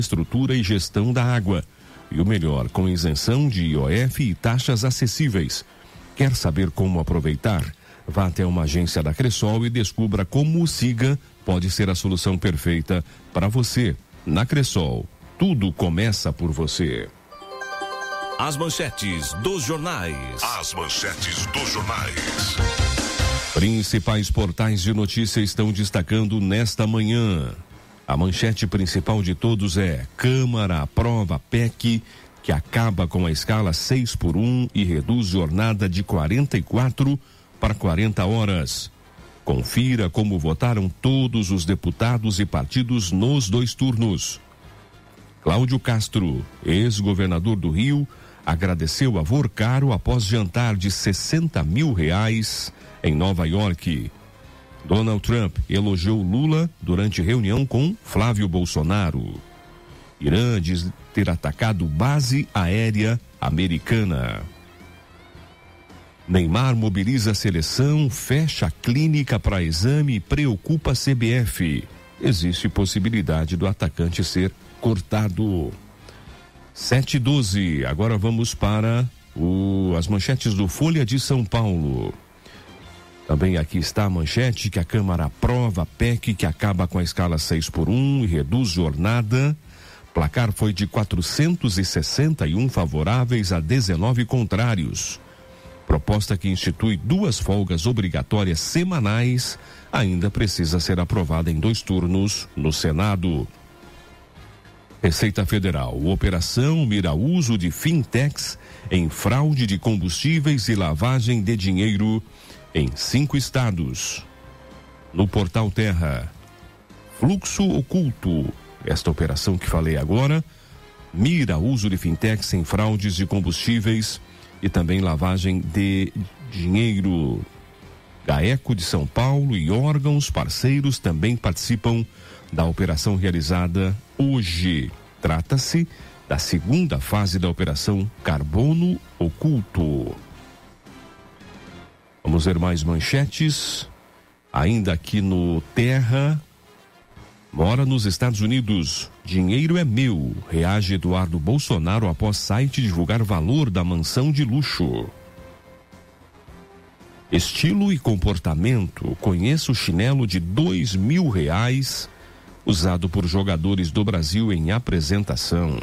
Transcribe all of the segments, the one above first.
estrutura e gestão da água. E o melhor, com isenção de IOF e taxas acessíveis. Quer saber como aproveitar? Vá até uma agência da Cressol e descubra como o Siga pode ser a solução perfeita para você. Na Cressol, tudo começa por você. As manchetes dos jornais. As manchetes dos jornais. Principais portais de notícia estão destacando nesta manhã. A manchete principal de todos é: Câmara aprova PEC que acaba com a escala 6x1 e reduz jornada de 44 para 40 horas. Confira como votaram todos os deputados e partidos nos 2 turnos. Cláudio Castro, ex-governador do Rio, agradeceu a Vorcaro após jantar de R$60 mil em Nova York. Donald Trump elogiou Lula durante reunião com Flávio Bolsonaro. Irã diz ter atacado base aérea americana. Neymar mobiliza a seleção, fecha a clínica para exame e preocupa a CBF. Existe possibilidade do atacante ser cortado. 7h12, agora vamos para as manchetes do Folha de São Paulo. Também aqui está a manchete que a Câmara aprova a PEC que acaba com a escala 6x1 e reduz jornada. Placar foi de 461 favoráveis a 19 contrários. Proposta que institui 2 folgas obrigatórias semanais ainda precisa ser aprovada em 2 turnos no Senado. Receita Federal, operação mira uso de fintechs em fraude de combustíveis e lavagem de dinheiro em 5 estados. No portal Terra, fluxo oculto. Esta operação que falei agora mira uso de fintechs em fraudes de combustíveis e também lavagem de dinheiro. GAECO de São Paulo e órgãos parceiros também participam da operação realizada hoje. Trata-se da 2ª fase da operação Carbono Oculto. Vamos ver mais manchetes. Ainda aqui no Terra. Mora nos Estados Unidos. Dinheiro é meu. Reage Eduardo Bolsonaro após site divulgar valor da mansão de luxo. Estilo e comportamento. Conheça o chinelo de R$2 mil usado por jogadores do Brasil em apresentação.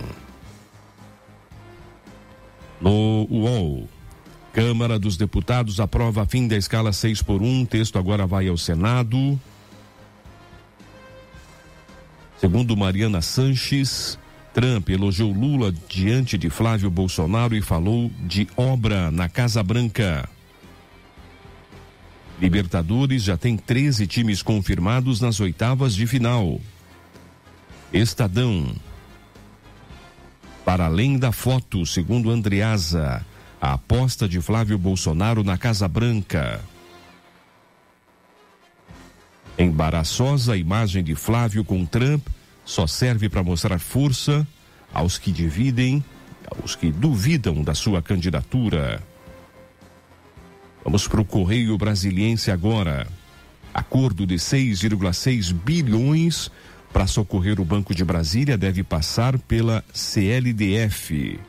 No UOL. Câmara dos Deputados aprova fim da escala 6x1. Texto agora vai ao Senado. Segundo Mariana Sanches, Trump elogiou Lula diante de Flávio Bolsonaro e falou de obra na Casa Branca. Libertadores já tem 13 times confirmados nas 8avas de final. Estadão. Para além da foto, segundo Andreasa, a aposta de Flávio Bolsonaro na Casa Branca. Embaraçosa imagem de Flávio com Trump só serve para mostrar força aos que duvidam da sua candidatura. Vamos para o Correio Brasiliense agora. Acordo de 6,6 bilhões para socorrer o Banco de Brasília deve passar pela CLDF.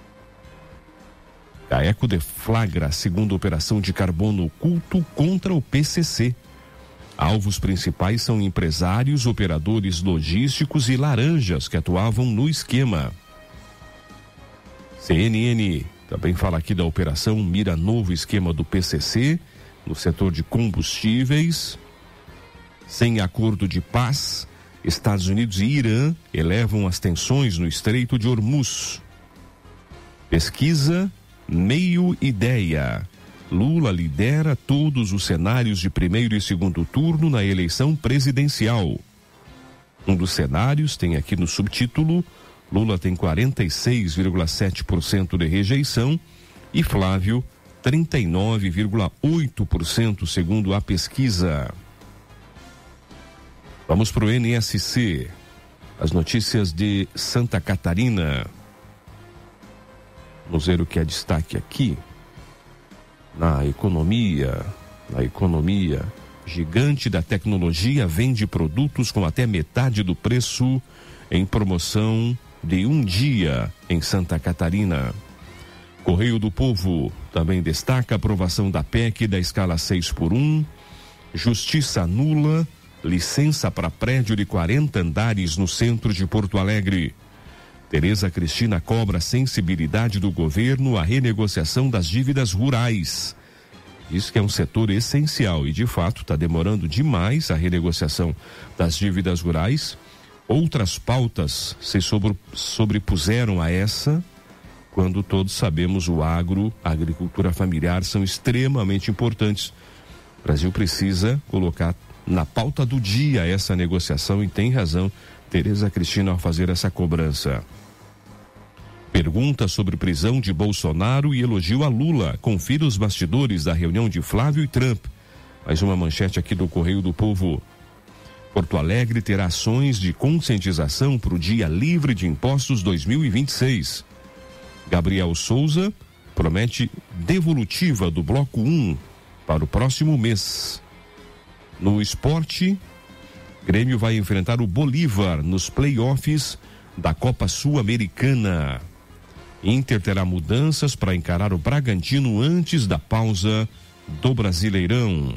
GAECO deflagra a 2ª operação de carbono oculto contra o PCC. Alvos principais são empresários, operadores logísticos e laranjas que atuavam no esquema. CNN também fala aqui da operação mira novo esquema do PCC no setor de combustíveis. Sem acordo de paz, Estados Unidos e Irã elevam as tensões no Estreito de Hormuz. Pesquisa Meio Ideia. Lula lidera todos os cenários de primeiro e segundo turno na eleição presidencial. Um dos cenários tem aqui no subtítulo: Lula tem 46,7% de rejeição e Flávio 39,8% segundo a pesquisa. Vamos para o NSC. As notícias de Santa Catarina. Vamos ver o que é destaque aqui. Na economia, gigante da tecnologia vende produtos com até metade do preço em promoção de um dia em Santa Catarina. Correio do Povo também destaca a aprovação da PEC da escala 6x1. Justiça anula licença para prédio de 40 andares no centro de Porto Alegre. Tereza Cristina cobra sensibilidade do governo à renegociação das dívidas rurais. Diz que é um setor essencial e, de fato, está demorando demais a renegociação das dívidas rurais. Outras pautas se sobrepuseram a essa, quando todos sabemos o agro, a agricultura familiar são extremamente importantes. O Brasil precisa colocar na pauta do dia essa negociação e tem razão Tereza Cristina ao fazer essa cobrança. Pergunta sobre prisão de Bolsonaro e elogio a Lula. Confira os bastidores da reunião de Flávio e Trump. Mais uma manchete aqui do Correio do Povo. Porto Alegre terá ações de conscientização para o Dia Livre de Impostos 2026. Gabriel Souza promete devolutiva do Bloco 1 para o próximo mês. No esporte, Grêmio vai enfrentar o Bolívar nos playoffs da Copa Sul-Americana. Inter terá mudanças para encarar o Bragantino antes da pausa do Brasileirão.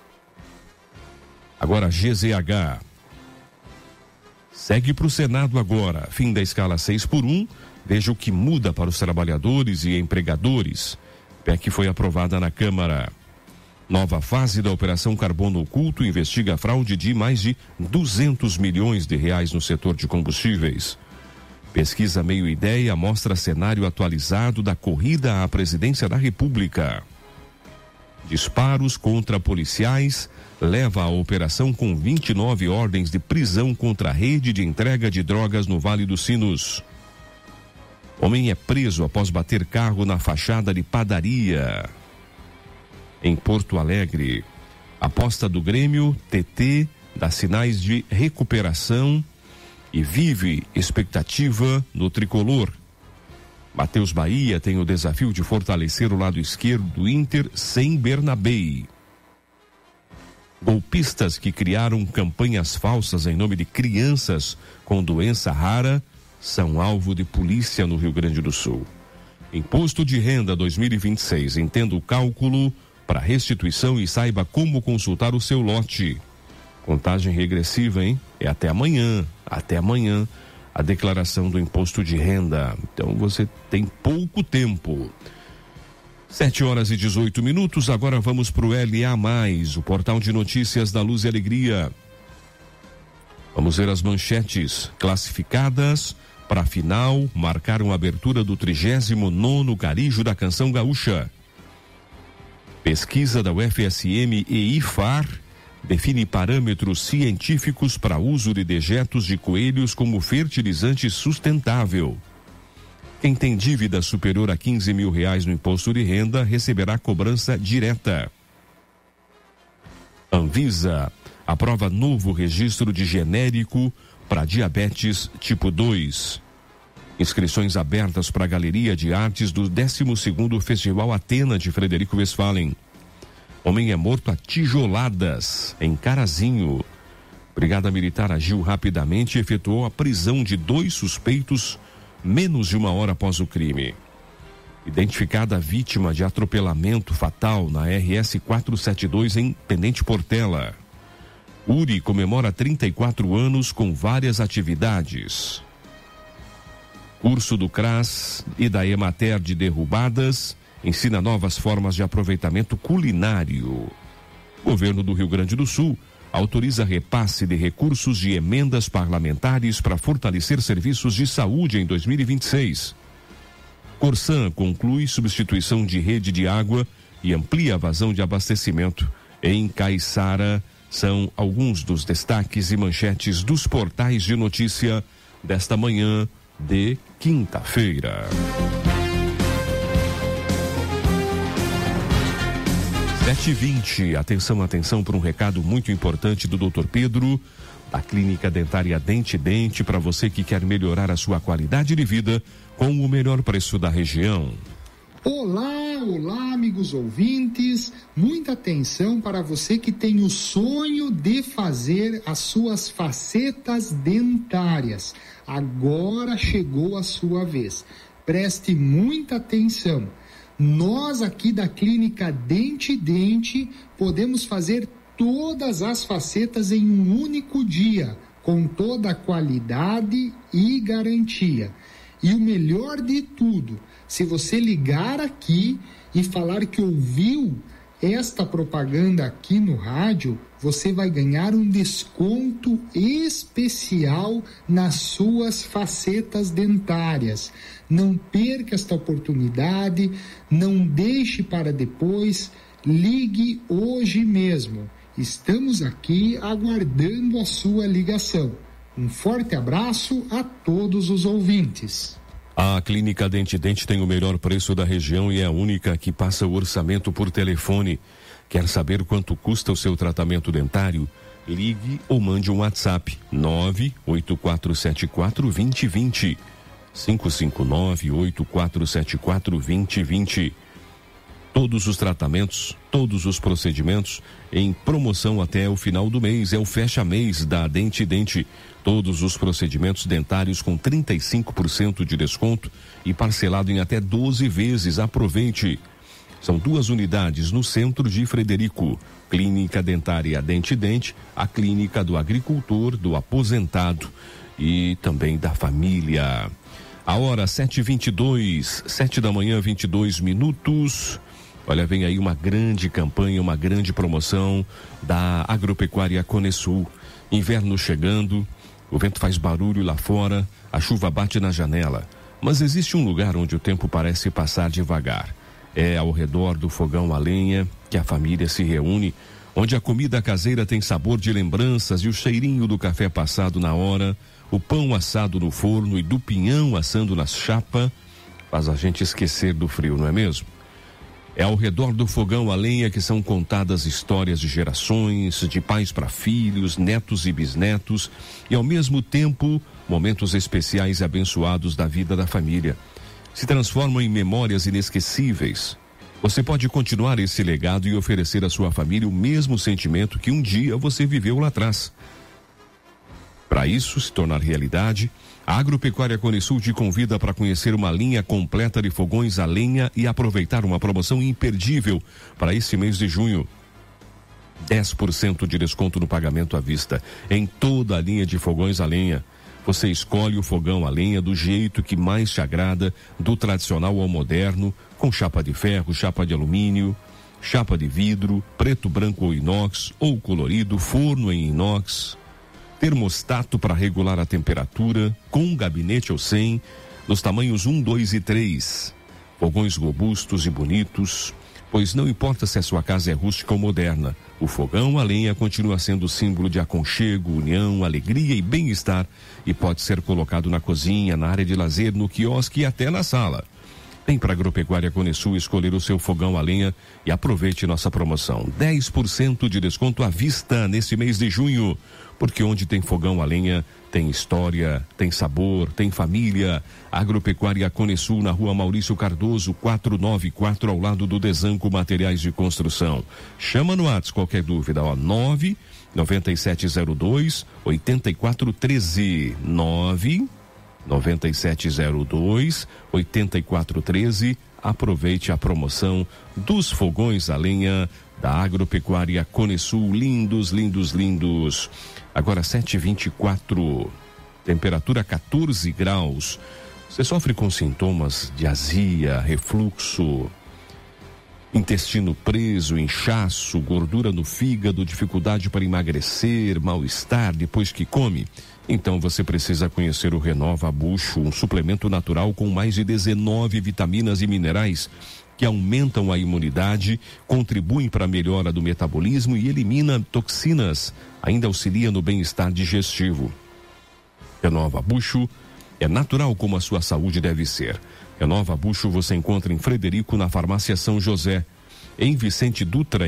Agora GZH. Segue para o Senado agora. Fim da escala 6x1. Veja o que muda para os trabalhadores e empregadores. PEC foi aprovada na Câmara. Nova fase da Operação Carbono Oculto investiga a fraude de mais de 200 milhões de reais no setor de combustíveis. Pesquisa Meio Ideia mostra cenário atualizado da corrida à presidência da República. Disparos contra policiais leva a operação com 29 ordens de prisão contra a rede de entrega de drogas no Vale dos Sinos. Homem é preso após bater carro na fachada de padaria. Em Porto Alegre, aposta do Grêmio, TT, dá sinais de recuperação e vive expectativa no tricolor. Matheus Bahia tem o desafio de fortalecer o lado esquerdo do Inter sem Bernabei. Golpistas que criaram campanhas falsas em nome de crianças com doença rara são alvo de polícia no Rio Grande do Sul. Imposto de Renda 2026, entenda o cálculo para restituição e saiba como consultar o seu lote. Contagem regressiva, hein? É até amanhã a declaração do imposto de renda. Então você tem pouco tempo. 7h18. Agora vamos para o LA+, o portal de notícias da Luz e Alegria. Vamos ver as manchetes classificadas para a final. Marcaram a abertura do 39º Carijo da Canção Gaúcha. Pesquisa da UFSM e IFAR define parâmetros científicos para uso de dejetos de coelhos como fertilizante sustentável. Quem tem dívida superior a R$15 mil no imposto de renda receberá cobrança direta. Anvisa aprova novo registro de genérico para diabetes tipo 2. Inscrições abertas para a Galeria de Artes do 12º Festival Atena de Frederico Westphalen. Homem é morto a tijoladas em Carazinho. Brigada Militar agiu rapidamente e efetuou a prisão de 2 suspeitos menos de 1 hora após o crime. Identificada a vítima de atropelamento fatal na RS 472 em Tenente Portela. URI comemora 34 anos com várias atividades. Curso do CRAS e da Emater de derrubadas ensina novas formas de aproveitamento culinário. Governo do Rio Grande do Sul autoriza repasse de recursos de emendas parlamentares para fortalecer serviços de saúde em 2026. Corsan conclui substituição de rede de água e amplia a vazão de abastecimento em Caiçara. São alguns dos destaques e manchetes dos portais de notícia desta manhã de quinta-feira. 7h20, atenção para um recado muito importante do Dr. Pedro, da Clínica Dentária Dente Dente, para você que quer melhorar a sua qualidade de vida com o melhor preço da região. Olá, amigos ouvintes. Muita atenção para você que tem o sonho de fazer as suas facetas dentárias. Agora chegou a sua vez. Preste muita atenção. Nós aqui da Clínica Dente Dente podemos fazer todas as facetas em um único dia, com toda a qualidade e garantia. E o melhor de tudo, se você ligar aqui e falar que ouviu esta propaganda aqui no rádio, você vai ganhar um desconto especial nas suas facetas dentárias. Não perca esta oportunidade, não deixe para depois, ligue hoje mesmo. Estamos aqui aguardando a sua ligação. Um forte abraço a todos os ouvintes. A Clínica Dente Dente tem o melhor preço da região e é a única que passa o orçamento por telefone. Quer saber quanto custa o seu tratamento dentário? Ligue ou mande um WhatsApp 98474-2020 559-8474-2020. Todos os tratamentos, todos os procedimentos em promoção até o final do mês. É o fecha-mês da Dente Dente. Todos os procedimentos dentários com 35% de desconto e parcelado em até 12 vezes. Aproveite. São 2 unidades no centro de Frederico. Clínica Dentária Dente Dente, a clínica do agricultor, do aposentado e também da família. A hora 7h22, 7 da manhã, 22 minutos. Olha, vem aí uma grande campanha, uma grande promoção da Agropecuária Conesul. Inverno chegando, o vento faz barulho lá fora, a chuva bate na janela. Mas existe um lugar onde o tempo parece passar devagar. É ao redor do fogão a lenha que a família se reúne, onde a comida caseira tem sabor de lembranças e o cheirinho do café passado na hora, o pão assado no forno e do pinhão assando na chapa, faz a gente esquecer do frio, não é mesmo? É ao redor do fogão a lenha que são contadas histórias de gerações, de pais para filhos, netos e bisnetos, e ao mesmo tempo, momentos especiais e abençoados da vida da família. Se transformam em memórias inesquecíveis. Você pode continuar esse legado e oferecer à sua família o mesmo sentimento que um dia você viveu lá atrás. Para isso se tornar realidade, a Agropecuária Conesul te convida para conhecer uma linha completa de fogões a lenha e aproveitar uma promoção imperdível para esse mês de junho. 10% de desconto no pagamento à vista em toda a linha de fogões a lenha. Você escolhe o fogão a lenha do jeito que mais te agrada, do tradicional ao moderno, com chapa de ferro, chapa de alumínio, chapa de vidro, preto, branco ou inox, ou colorido, forno em inox, termostato para regular a temperatura, com gabinete ou sem, nos tamanhos 1, 2 e 3. Fogões robustos e bonitos, pois não importa se a sua casa é rústica ou moderna, o fogão a lenha continua sendo símbolo de aconchego, união, alegria e bem-estar e pode ser colocado na cozinha, na área de lazer, no quiosque e até na sala. Vem para a Agropecuária Conesul escolher o seu fogão a lenha e aproveite nossa promoção. 10% de desconto à vista nesse mês de junho. Porque onde tem fogão a lenha, tem história, tem sabor, tem família. Agropecuária Conesul na Rua Maurício Cardoso, 494, ao lado do Desanco Materiais de Construção. Chama no WhatsApp qualquer dúvida, ó, 99702-8413. 99702-8413. Aproveite a promoção dos fogões a lenha da Agropecuária Conesul. Lindos, lindos, lindos. Agora 7h24, temperatura 14 graus. Você sofre com sintomas de azia, refluxo, intestino preso, inchaço, gordura no fígado, dificuldade para emagrecer, mal-estar depois que come? Então você precisa conhecer o Renova Bucho, um suplemento natural com mais de 19 vitaminas e minerais que aumentam a imunidade, contribuem para a melhora do metabolismo e elimina toxinas, ainda auxilia no bem-estar digestivo. Renova Bucho é natural como a sua saúde deve ser. Renova Bucho você encontra em Frederico, na Farmácia São José, em Vicente Dutra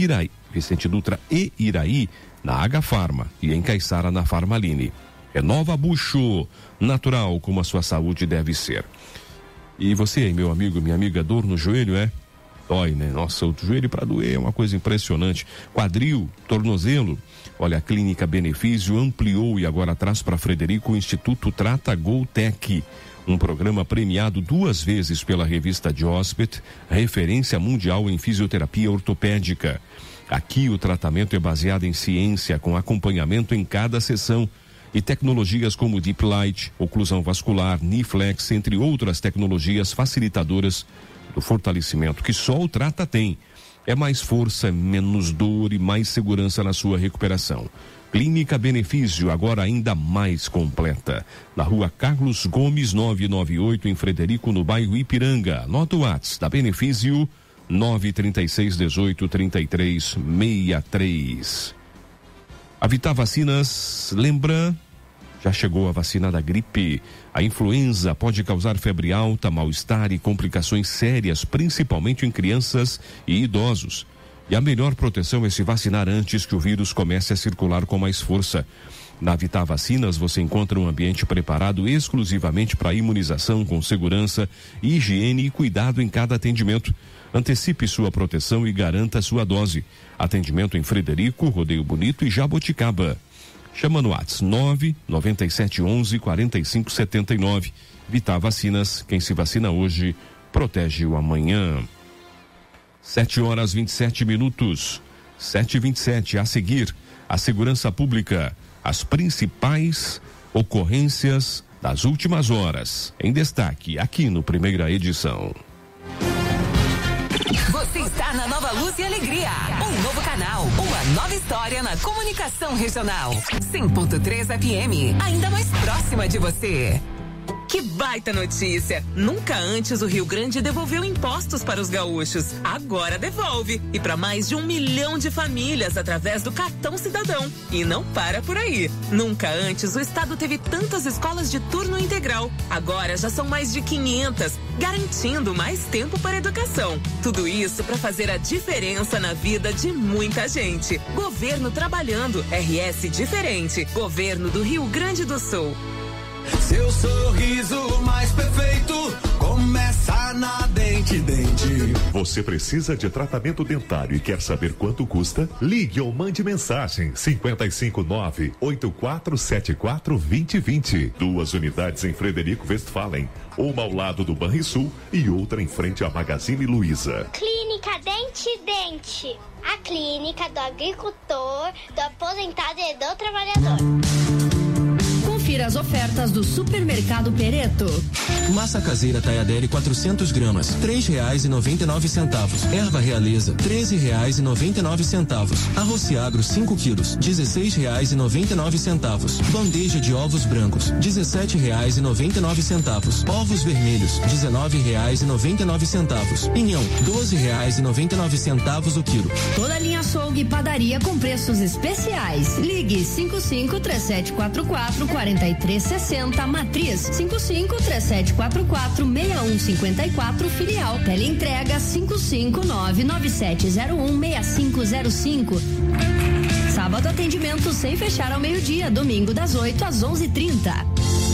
e Iraí, na Agafarma, e em Caiçara, na Farmaline. Renova Bucho, natural como a sua saúde deve ser. E você, meu amigo, minha amiga, dor no joelho, dói, né? Nossa, o joelho para doer é uma coisa impressionante. Quadril, tornozelo. Olha, a Clínica Benefício ampliou e agora traz para Frederico o Instituto Trata Goltec, um programa premiado 2 vezes pela revista Jospet, referência mundial em fisioterapia ortopédica. Aqui o tratamento é baseado em ciência, com acompanhamento em cada sessão e tecnologias como Deep Light, oclusão vascular, Niflex, entre outras tecnologias facilitadoras do fortalecimento que só o Trata tem. É mais força, menos dor e mais segurança na sua recuperação. Clínica Benefício, agora ainda mais completa. Na Rua Carlos Gomes, 998, em Frederico, no bairro Ipiranga. Anota o WhatsApp da Benefício, 936183363. A Vitar Vacinas lembra, já chegou a vacina da gripe. A influenza pode causar febre alta, mal-estar e complicações sérias, principalmente em crianças e idosos. E a melhor proteção é se vacinar antes que o vírus comece a circular com mais força. Na Vitar Vacinas você encontra um ambiente preparado exclusivamente para imunização com segurança, higiene e cuidado em cada atendimento. Antecipe sua proteção e garanta sua dose. Atendimento em Frederico, Rodeio Bonito e Jaboticaba. Chama no WhatsApp 99711-4579. Vitar Vacinas, quem se vacina hoje, protege o amanhã. 7h27. 7h27. A seguir, a segurança pública. As principais ocorrências das últimas horas. Em destaque, aqui no Primeira Edição. Você está na Nova Luz e Alegria. Um novo canal, uma nova história na comunicação regional. 100.3 FM, ainda mais próxima de você. Que baita notícia! Nunca antes o Rio Grande devolveu impostos para os gaúchos. Agora devolve. E para mais de 1 milhão de famílias através do Cartão Cidadão. E não para por aí. Nunca antes o estado teve tantas escolas de turno integral. Agora já são mais de 500, garantindo mais tempo para a educação. Tudo isso para fazer a diferença na vida de muita gente. Governo trabalhando. RS diferente. Governo do Rio Grande do Sul. Seu sorriso mais perfeito começa na Dente. Você precisa de tratamento dentário e quer saber quanto custa? Ligue ou mande mensagem 559-8474-2020. 2 unidades em Frederico Westphalen, uma ao lado do Banrisul e outra em frente à Magazine Luiza. Clínica Dente. A clínica do agricultor, do aposentado e do trabalhador. Confira as ofertas do Supermercado Pereto. Massa caseira Taiadere 400 gramas, R$3,99. Erva Realeza, R$13,99. Arroz Agro 5 quilos, R$16,99. Bandeja de ovos brancos, R$17,99. Ovos vermelhos, R$19,99. Pinhão, R$12,99 o quilo. Toda linha açougue e padaria com preços especiais. Ligue 55-3744-4360, Matriz 55-3744-6154, Filial. Teleentrega 55997016505. Sábado atendimento sem fechar ao meio-dia, domingo das 8 às 11h30.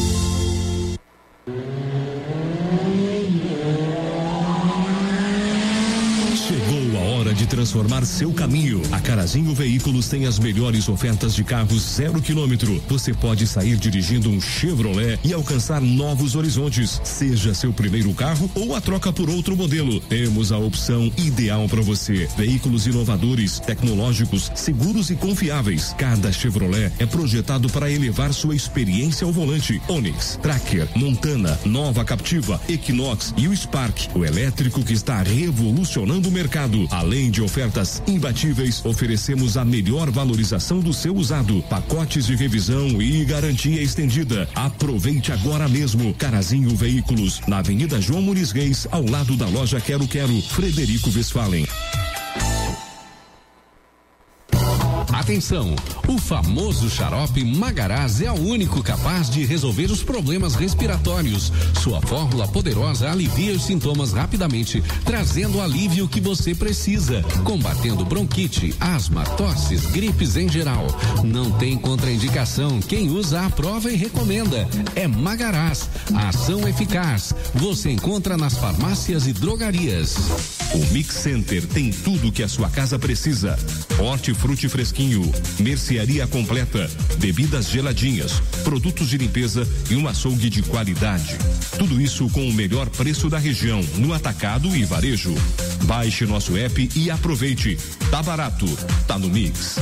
De transformar seu caminho. A Carazinho Veículos tem as melhores ofertas de carros 0 km. Você pode sair dirigindo um Chevrolet e alcançar novos horizontes. Seja seu primeiro carro ou a troca por outro modelo. Temos a opção ideal para você. Veículos inovadores, tecnológicos, seguros e confiáveis. Cada Chevrolet é projetado para elevar sua experiência ao volante. Onix, Tracker, Montana, Nova Captiva, Equinox e o Spark, o elétrico que está revolucionando o mercado. Além de ofertas imbatíveis, oferecemos a melhor valorização do seu usado, pacotes de revisão e garantia estendida. Aproveite agora mesmo. Carazinho Veículos, na Avenida João Muniz Reis, ao lado da loja Quero Quero, Frederico Westphalen. Atenção, o famoso xarope Magaraz é o único capaz de resolver os problemas respiratórios. Sua fórmula poderosa alivia os sintomas rapidamente, trazendo o alívio que você precisa, combatendo bronquite, asma, tosses, gripes em geral. Não tem contraindicação. Quem usa aprova e recomenda. É Magaraz, a ação eficaz. Você encontra nas farmácias e drogarias. O Mix Center tem tudo que a sua casa precisa. Hortifruti fresquinho, mercearia completa, bebidas geladinhas, produtos de limpeza e um açougue de qualidade. Tudo isso com o melhor preço da região, no atacado e varejo. Baixe nosso app e aproveite. Tá barato, tá no Mix.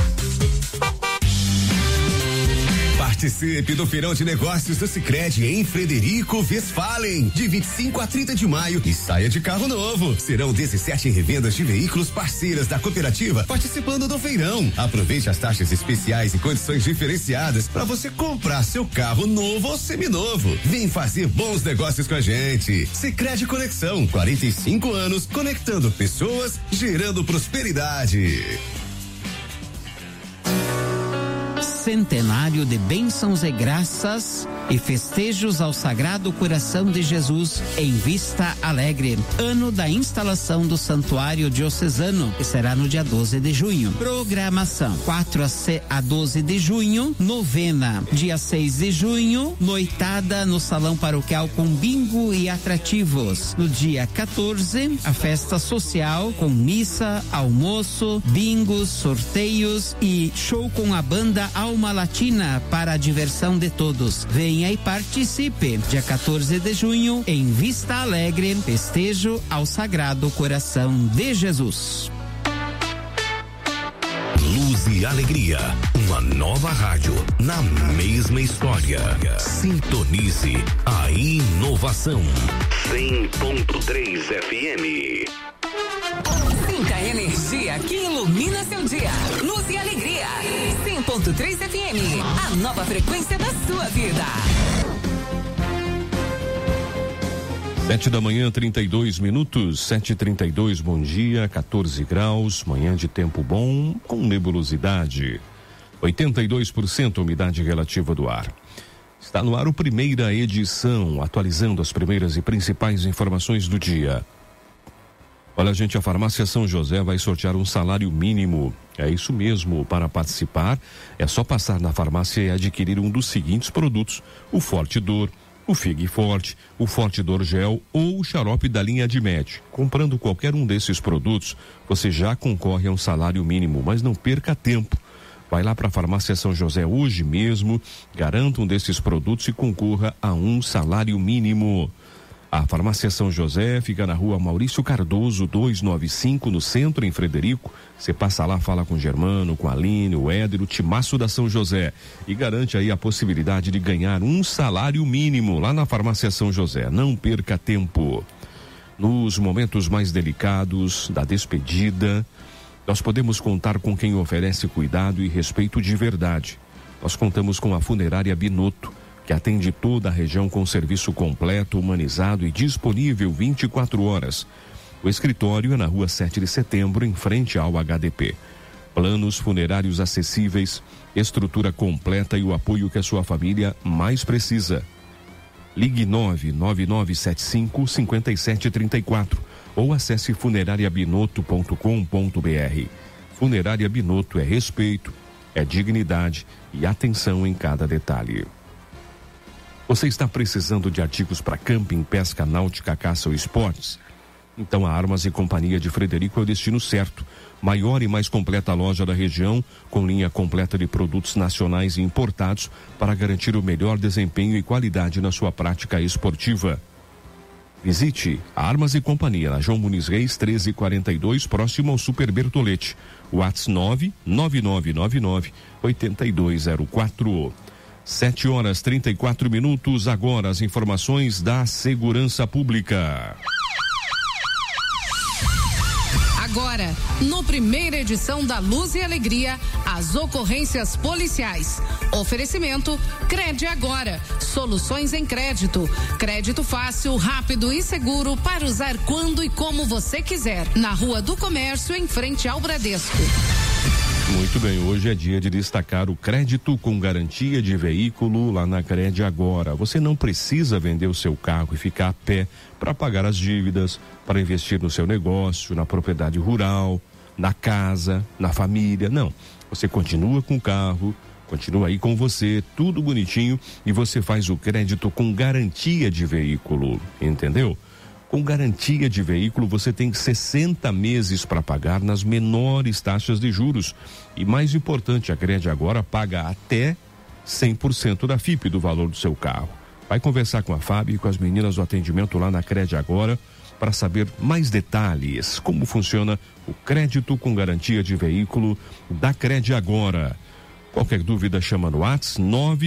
Participe do Feirão de Negócios do Sicredi em Frederico Westphalen, de 25 a 30 de maio, e saia de carro novo. Serão 17 revendas de veículos parceiras da cooperativa participando do feirão. Aproveite as taxas especiais e condições diferenciadas para você comprar seu carro novo ou seminovo. Vem fazer bons negócios com a gente. Sicredi Conexão, 45 anos conectando pessoas, gerando prosperidade. Centenário de bênçãos e graças e festejos ao Sagrado Coração de Jesus em Vista Alegre. Ano da instalação do Santuário Diocesano, que será no dia 12 de junho. Programação: 4 a 12 de junho, novena. Dia 6 de junho, noitada no Salão Paroquial com bingo e atrativos. No dia 14, a festa social com missa, almoço, bingos, sorteios e show com a banda Alma Latina para a diversão de todos. Venha e participe. Dia 14 de junho, em Vista Alegre, festejo ao Sagrado Coração de Jesus. Luz e Alegria, uma nova rádio na mesma história. Sintonize a inovação. 100.3 FM. Sinta a energia que ilumina seu dia. Luz e Alegria. 100.3 FM. A nova frequência da sua vida. 7h, 32 minutos, 7h32, bom dia, 14 graus, manhã de tempo bom, com nebulosidade, 82% umidade relativa do ar. Está no ar o Primeira Edição, atualizando as primeiras e principais informações do dia. Olha, gente, a Farmácia São José vai sortear um salário mínimo. É isso mesmo, para participar é só passar na farmácia e adquirir um dos seguintes produtos: o Forte Dor, o Fig Forte, o Forte Dor Gel ou o xarope da linha Admed. Comprando qualquer um desses produtos, você já concorre a um salário mínimo, mas não perca tempo. Vai lá para a Farmácia São José hoje mesmo, garanta um desses produtos e concorra a um salário mínimo. A Farmácia São José fica na rua Maurício Cardoso, 295, no centro, em Frederico. Você passa lá, fala com o Germano, com a Aline, o Éder, o timaço da São José. E garante aí a possibilidade de ganhar um salário mínimo lá na Farmácia São José. Não perca tempo. Nos momentos mais delicados da despedida, nós podemos contar com quem oferece cuidado e respeito de verdade. Nós contamos com a Funerária Binotto, que atende toda a região com serviço completo, humanizado e disponível 24 horas. O escritório é na rua 7 de setembro, em frente ao HDP. Planos funerários acessíveis, estrutura completa e o apoio que a sua família mais precisa. Ligue 99975-5734 ou acesse funerariabinotto.com.br. Funerária Binotto é respeito, é dignidade e atenção em cada detalhe. Você está precisando de artigos para camping, pesca, náutica, caça ou esportes? Então a Armas e Companhia de Frederico é o destino certo. Maior e mais completa loja da região, com linha completa de produtos nacionais e importados para garantir o melhor desempenho e qualidade na sua prática esportiva. Visite a Armas e Companhia na João Muniz Reis 1342, próximo ao Super Bertolete. WhatsApp 99999-8204. 7h34, agora as informações da Segurança Pública. Agora, no Primeira Edição da Luz e Alegria, as ocorrências policiais. Oferecimento Crede Agora, soluções em crédito. Crédito fácil, rápido e seguro para usar quando e como você quiser. Na Rua do Comércio, em frente ao Bradesco. Muito bem, hoje é dia de destacar o crédito com garantia de veículo lá na Crede Agora. Você não precisa vender o seu carro e ficar a pé para pagar as dívidas, para investir no seu negócio, na propriedade rural, na casa, na família. Não, você continua com o carro, continua aí com você, tudo bonitinho, e você faz o crédito com garantia de veículo, entendeu? Com garantia de veículo, você tem 60 meses para pagar nas menores taxas de juros. E mais importante, a Crede Agora paga até 100% da FIP do valor do seu carro. Vai conversar com a Fábio e com as meninas do atendimento lá na Crede Agora para saber mais detalhes, como funciona o crédito com garantia de veículo da Crede Agora. Qualquer dúvida, chama no WhatsApp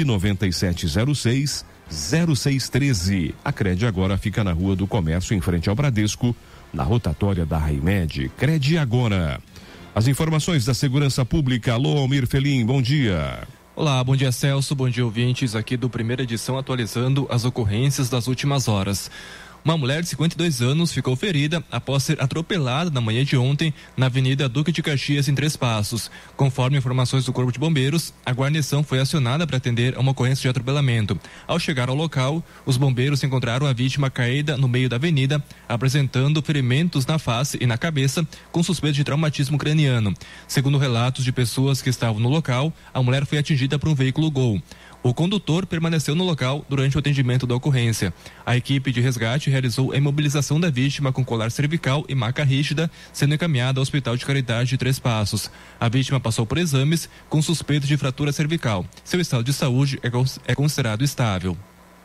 99706-0613. A Crede Agora fica na Rua do Comércio, em frente ao Bradesco, na rotatória da Raimed. Crede Agora. As informações da segurança pública. Alô, Almir Felim, bom dia. Olá, bom dia, Celso, bom dia, ouvintes, aqui do Primeira Edição, atualizando as ocorrências das últimas horas. Uma mulher de 52 anos ficou ferida após ser atropelada na manhã de ontem na Avenida Duque de Caxias, em Três Passos. Conforme informações do Corpo de Bombeiros, a guarnição foi acionada para atender a uma ocorrência de atropelamento. Ao chegar ao local, os bombeiros encontraram a vítima caída no meio da avenida, apresentando ferimentos na face e na cabeça, com suspeita de traumatismo craniano. Segundo relatos de pessoas que estavam no local, a mulher foi atingida por um veículo Gol. O condutor permaneceu no local durante o atendimento da ocorrência. A equipe de resgate realizou a imobilização da vítima com colar cervical e maca rígida, sendo encaminhada ao Hospital de Caridade de Três Passos. A vítima passou por exames com suspeita de fratura cervical. Seu estado de saúde é considerado estável.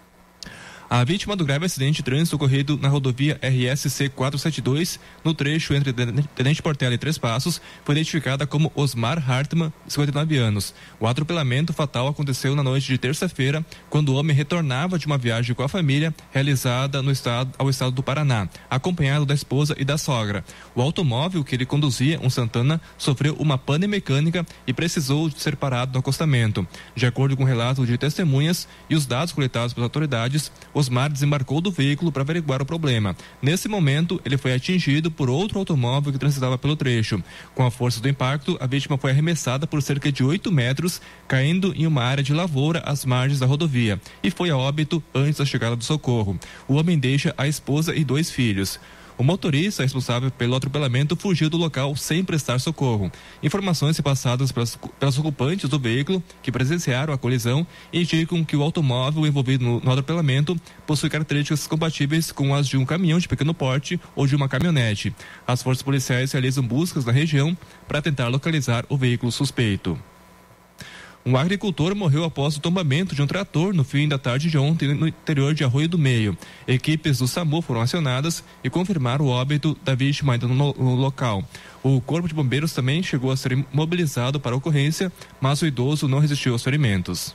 A vítima do grave acidente de trânsito ocorrido na rodovia RSC 472, no trecho entre Tenente Portela e Três Passos, foi identificada como Osmar Hartmann, 59 anos. O atropelamento fatal aconteceu na noite de terça-feira, quando o homem retornava de uma viagem com a família realizada ao estado do Paraná, acompanhado da esposa e da sogra. O automóvel que ele conduzia, um Santana, sofreu uma pane mecânica e precisou de ser parado no acostamento. De acordo com o relato de testemunhas e os dados coletados pelas autoridades, Osmar desembarcou do veículo para averiguar o problema. Nesse momento, ele foi atingido por outro automóvel que transitava pelo trecho. Com a força do impacto, a vítima foi arremessada por cerca de 8 metros, caindo em uma área de lavoura às margens da rodovia, e foi a óbito antes da chegada do socorro. O homem deixa a esposa e 2 filhos. O motorista responsável pelo atropelamento fugiu do local sem prestar socorro. Informações repassadas pelas ocupantes do veículo que presenciaram a colisão indicam que o automóvel envolvido no atropelamento possui características compatíveis com as de um caminhão de pequeno porte ou de uma caminhonete. As forças policiais realizam buscas na região para tentar localizar o veículo suspeito. Um agricultor morreu após o tombamento de um trator no fim da tarde de ontem no interior de Arroio do Meio. Equipes do SAMU foram acionadas e confirmaram o óbito da vítima ainda no local. O Corpo de Bombeiros também chegou a ser mobilizado para a ocorrência, mas o idoso não resistiu aos ferimentos.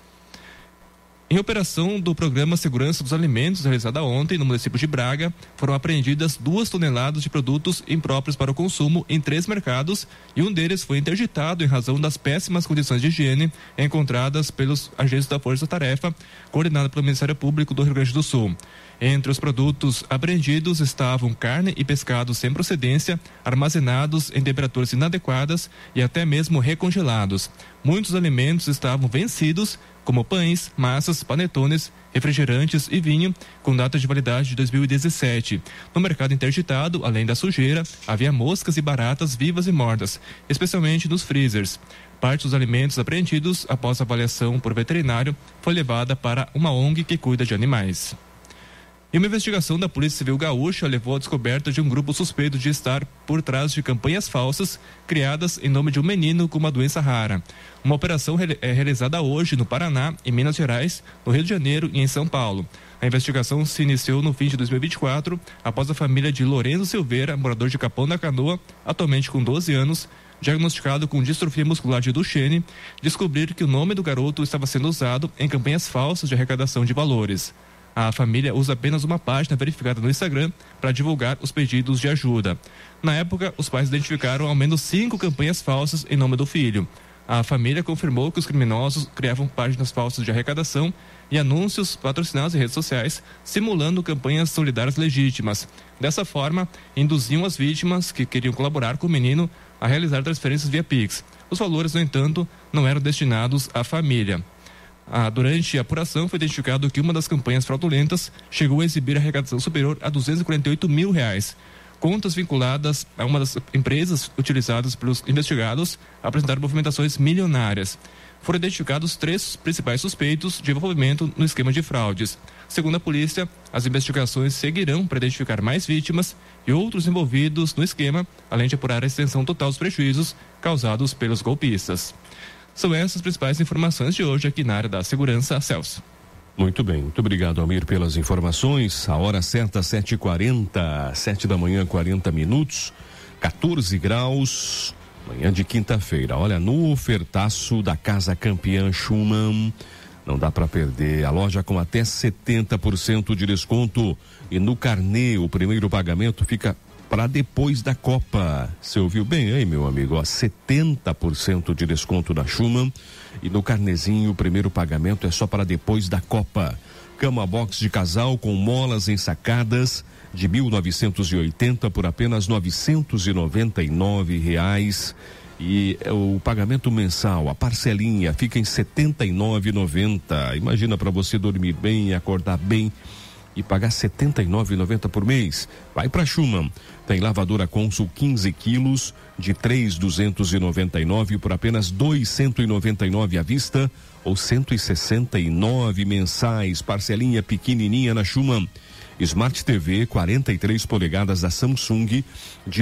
Em operação do Programa Segurança dos Alimentos, realizada ontem no município de Braga, foram apreendidas 2 toneladas de produtos impróprios para o consumo em 3 mercados, e um deles foi interditado em razão das péssimas condições de higiene encontradas pelos agentes da Força Tarefa, coordenada pelo Ministério Público do Rio Grande do Sul. Entre os produtos apreendidos estavam carne e pescado sem procedência, armazenados em temperaturas inadequadas e até mesmo recongelados. Muitos alimentos estavam vencidos, como pães, massas, panetones, refrigerantes e vinho, com data de validade de 2017. No mercado interditado, além da sujeira, havia moscas e baratas vivas e mortas, especialmente nos freezers. Parte dos alimentos apreendidos, após avaliação por veterinário, foi levada para uma ONG que cuida de animais. E uma investigação da Polícia Civil Gaúcha levou à descoberta de um grupo suspeito de estar por trás de campanhas falsas criadas em nome de um menino com uma doença rara. Uma operação é realizada hoje no Paraná, em Minas Gerais, no Rio de Janeiro e em São Paulo. A investigação se iniciou no fim de 2024, após a família de Lorenzo Silveira, morador de Capão da Canoa, atualmente com 12 anos, diagnosticado com distrofia muscular de Duchenne, descobrir que o nome do garoto estava sendo usado em campanhas falsas de arrecadação de valores. A família usa apenas uma página verificada no Instagram para divulgar os pedidos de ajuda. Na época, os pais identificaram ao menos 5 campanhas falsas em nome do filho. A família confirmou que os criminosos criavam páginas falsas de arrecadação e anúncios patrocinados em redes sociais, simulando campanhas solidárias legítimas. Dessa forma, induziam as vítimas que queriam colaborar com o menino a realizar transferências via Pix. Os valores, no entanto, não eram destinados à família. Durante a apuração, foi identificado que uma das campanhas fraudulentas chegou a exibir arrecadação superior a R$248 mil. Contas vinculadas a uma das empresas utilizadas pelos investigados apresentaram movimentações milionárias. Foram identificados 3 principais suspeitos de envolvimento no esquema de fraudes. Segundo a polícia, as investigações seguirão para identificar mais vítimas e outros envolvidos no esquema, além de apurar a extensão total dos prejuízos causados pelos golpistas. São essas as principais informações de hoje aqui na área da segurança, Celso. Muito bem, muito obrigado, Almir, pelas informações. A hora certa, 7h40, 7 da manhã, 40 minutos, 14 graus, manhã de quinta-feira. Olha, no ofertaço da Casa Campeã Schumann, não dá para perder. A loja com até 70% de desconto. E no carnê, o primeiro pagamento fica para depois da Copa. Você ouviu bem aí, meu amigo? 70% de desconto da Schumann. E no carnezinho, o primeiro pagamento é só para depois da Copa. Cama box de casal com molas ensacadas de 1.980 por apenas R$999. E o pagamento mensal, a parcelinha, fica em R$79,90. Imagina, para você dormir bem e acordar bem e pagar R$79,90 por mês. Vai para Schumann. Tem lavadora Consul 15 quilos de 3.299 por apenas 2.199 à vista ou 169 mensais. Parcelinha pequenininha na Schumann. Smart TV 43 polegadas da Samsung de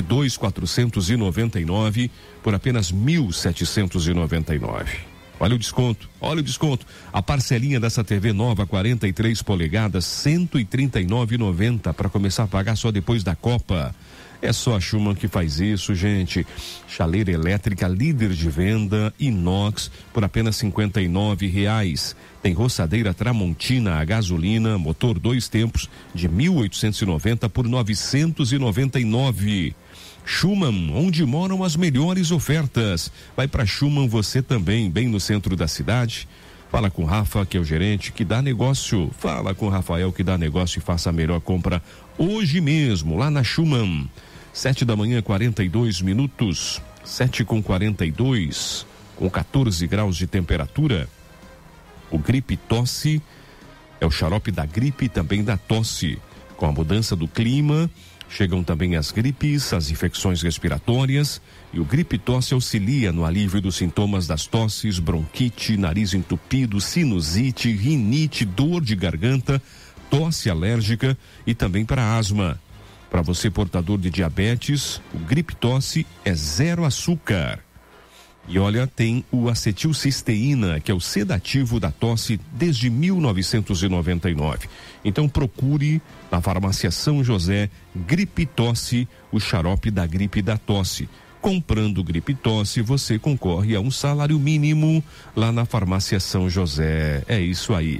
2.499 por apenas 1.799. Olha o desconto, olha o desconto. A parcelinha dessa TV nova 43 polegadas, R$139,90 para começar a pagar só depois da Copa. É só a Schumann que faz isso, gente. Chaleira elétrica líder de venda, inox, por apenas R$59. Tem roçadeira Tramontina a gasolina, motor 2 tempos, de 1.890 por R$999. Schumann, onde moram as melhores ofertas. Vai para Schumann você também, bem no centro da cidade. Fala com o Rafa, que é o gerente, que dá negócio. Fala com o Rafael, que dá negócio, e faça a melhor compra hoje mesmo, lá na Schumann. 7 da manhã, 42 minutos. 7h42, com 14 graus de temperatura. O Gripe Tosse é o xarope da gripe e também da tosse. Com a mudança do clima, chegam também as gripes, as infecções respiratórias, e o Gripe Tosse auxilia no alívio dos sintomas das tosses, bronquite, nariz entupido, sinusite, rinite, dor de garganta, tosse alérgica e também para asma. Para você portador de diabetes, o Gripe Tosse é 0 açúcar. E olha, tem o acetilcisteína, que é o sedativo da tosse desde 1999. Então procure na farmácia São José Gripe Tosse, o xarope da gripe e da tosse. Comprando Gripe Tosse, você concorre a um salário mínimo lá na farmácia São José. É isso aí.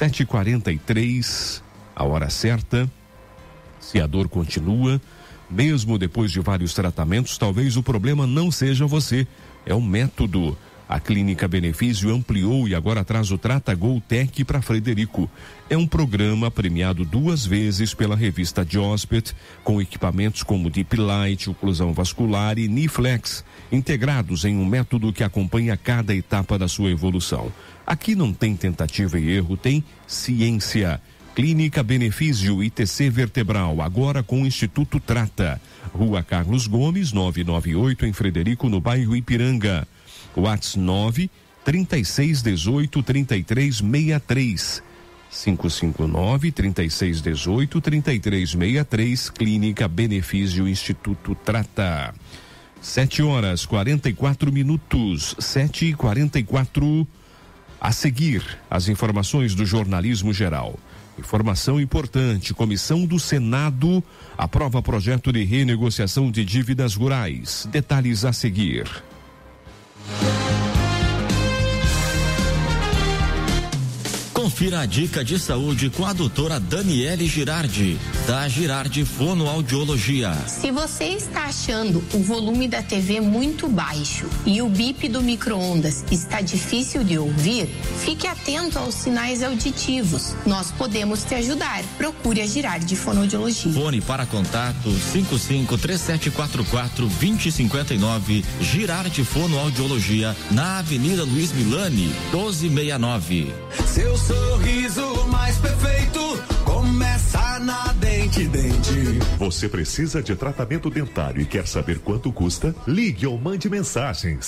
7h43, a hora certa. Se a dor continua, mesmo depois de vários tratamentos, talvez o problema não seja você. É o método. A Clínica Benefício ampliou e agora traz o Trata Gol Tech para Frederico. É um programa premiado 2 vezes pela revista Jospet, com equipamentos como Deep Light, oclusão vascular e Niflex, integrados em um método que acompanha cada etapa da sua evolução. Aqui não tem tentativa e erro, tem ciência. Clínica Benefício ITC Vertebral, agora com o Instituto Trata. Rua Carlos Gomes, 998, em Frederico, no bairro Ipiranga. WhatsApp 93618-3363. 559-3618-3363. Clínica Benefício Instituto Trata. 7h44. 7h44. A seguir, as informações do jornalismo geral. Informação importante: Comissão do Senado aprova projeto de renegociação de dívidas rurais. Detalhes a seguir. Confira a dica de saúde com a doutora Daniele Girardi, da Girardi Fonoaudiologia. Se você está achando o volume da TV muito baixo e o bip do micro-ondas está difícil de ouvir, fique atento aos sinais auditivos. Nós podemos te ajudar. Procure a Girardi Fonoaudiologia. Fone para contato 55-3744-2059, Girardi Fonoaudiologia, na Avenida Luiz Milani, 1269. Seu sorriso mais perfeito começa na Dente. Você precisa de tratamento dentário e quer saber quanto custa? Ligue ou mande mensagem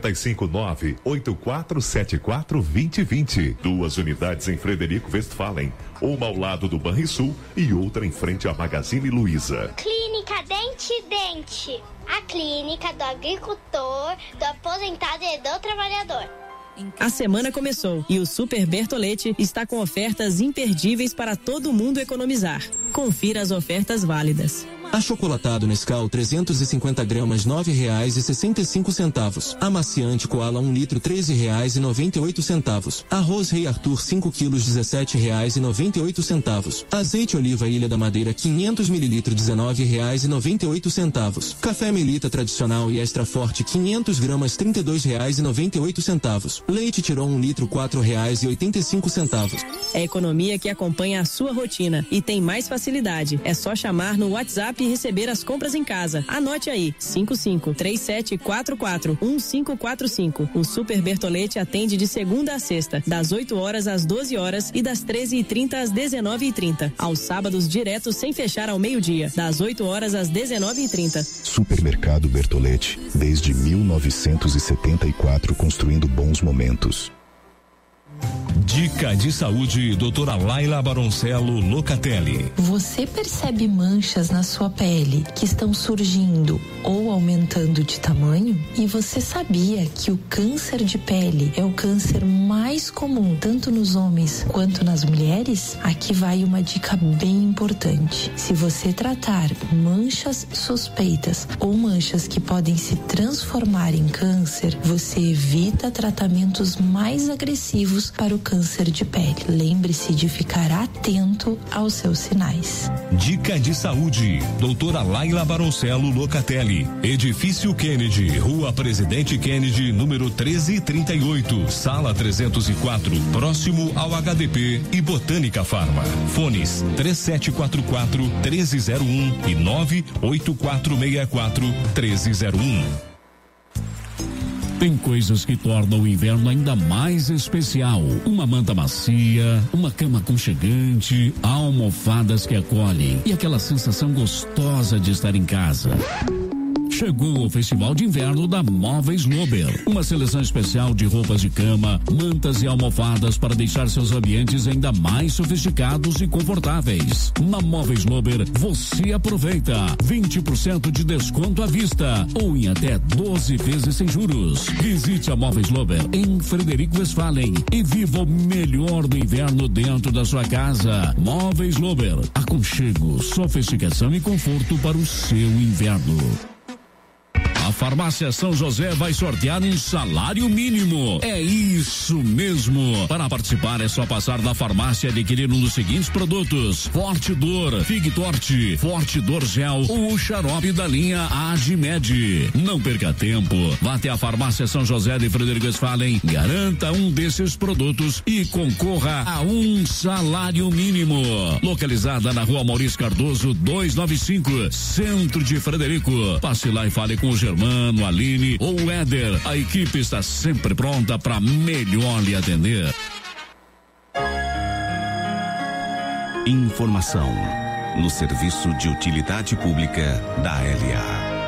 559-8474-2020. 2 unidades em Frederico Westphalen, uma ao lado do Banrisul e outra em frente à Magazine Luiza. Clínica Dente. A clínica do agricultor, do aposentado e do trabalhador. A semana começou e o Super Bertolete está com ofertas imperdíveis para todo mundo economizar. Confira as ofertas válidas. Achocolatado Nescau 350 gramas R$9,65. Amaciante Koala 1 litro R$13,98. Arroz Rei Arthur 5 quilos R$17,98. Azeite Oliva Ilha da Madeira 500 mililitros R$19,98. Café Melita tradicional e extra forte 500 gramas R$32,98. Leite Tirol 1 litro R$4,85. É economia que acompanha a sua rotina e tem mais facilidade. É só chamar no WhatsApp e receber as compras em casa. Anote aí, 55-3744-1545. O Super Bertolete atende de segunda a sexta, das 8 horas às 12 horas e das 13h30 às 19h30. Aos sábados direto sem fechar ao meio-dia, das 8 horas às 19h30. Supermercado Bertolete, desde 1974, construindo bons momentos. Dica de saúde, doutora Laila Baroncello Locatelli. Você percebe manchas na sua pele que estão surgindo ou aumentando de tamanho? E você sabia que o câncer de pele é o câncer mais comum tanto nos homens quanto nas mulheres? Aqui vai uma dica bem importante. Se você tratar manchas suspeitas ou manchas que podem se transformar em câncer, você evita tratamentos mais agressivos para o câncer de pele. Lembre-se de ficar atento aos seus sinais. Dica de saúde, doutora Laila Baroncello Locatelli. Edifício Kennedy, Rua Presidente Kennedy, número 1338, sala 304, próximo ao HDP e Botânica Farma. Fones 3744-1301 e 98464-1301. Tem coisas que tornam o inverno ainda mais especial. Uma manta macia, uma cama aconchegante, almofadas que acolhem e aquela sensação gostosa de estar em casa. Chegou o Festival de Inverno da Móveis Lober. Uma seleção especial de roupas de cama, mantas e almofadas para deixar seus ambientes ainda mais sofisticados e confortáveis. Na Móveis Lober, você aproveita 20% de desconto à vista ou em até 12 vezes sem juros. Visite a Móveis Lober em Frederico Westphalen e viva o melhor do inverno dentro da sua casa. Móveis Lober, aconchego, sofisticação e conforto para o seu inverno. A Farmácia São José vai sortear um salário mínimo. É isso mesmo. Para participar é só passar na farmácia e adquirir um dos seguintes produtos: Forte Dor, Fig Torte, Forte Dor Gel ou o xarope da linha Agimed. Não perca tempo. Vá até a Farmácia São José de Frederico Westphalen, garanta um desses produtos e concorra a um salário mínimo. Localizada na Rua Maurício Cardoso 295, Centro de Frederico. Passe lá e fale com o Germano, Aline ou o Éder. A equipe está sempre pronta para melhor lhe atender. Informação no serviço de utilidade pública da LA.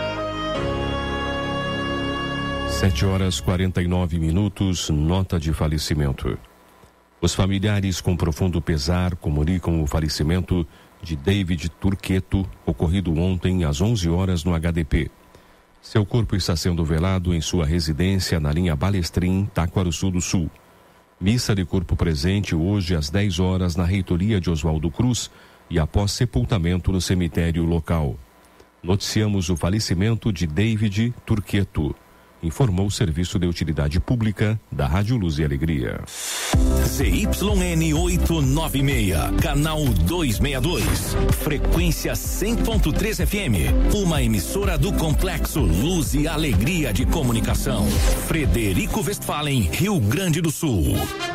7h49, nota de falecimento. Os familiares, com profundo pesar, comunicam o falecimento de David Turqueto, ocorrido ontem às 11 horas no HDP. Seu corpo está sendo velado em sua residência na linha Balestrin, Taquarussu do Sul. Missa de corpo presente hoje às 10 horas na reitoria de Oswaldo Cruz e após sepultamento no cemitério local. Noticiamos o falecimento de David Turqueto. informou o Serviço de Utilidade Pública da Rádio Luz e Alegria. ZYN 896, canal 262, frequência 100.3 FM, uma emissora do Complexo Luz e Alegria de Comunicação. Frederico Westphalen, Rio Grande do Sul.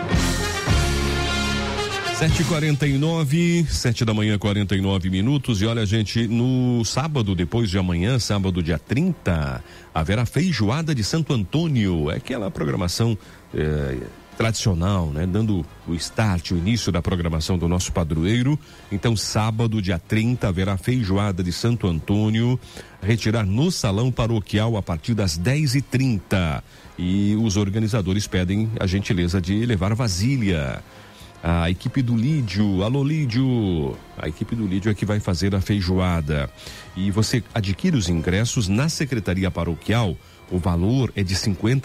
7h49, 7 da manhã, 49 minutos. E olha, gente, no sábado, depois de amanhã, sábado, dia 30, haverá feijoada de Santo Antônio. É aquela programação tradicional, né? Dando o start, o início da programação do nosso padroeiro. Então, sábado, dia 30, haverá feijoada de Santo Antônio, retirar no salão paroquial a partir das 10h30. E os organizadores pedem a gentileza de levar vasilha. A equipe do Lídio, alô Lídio, a equipe do Lídio é que vai fazer a feijoada. E você adquire os ingressos na Secretaria Paroquial, o valor é de R$50.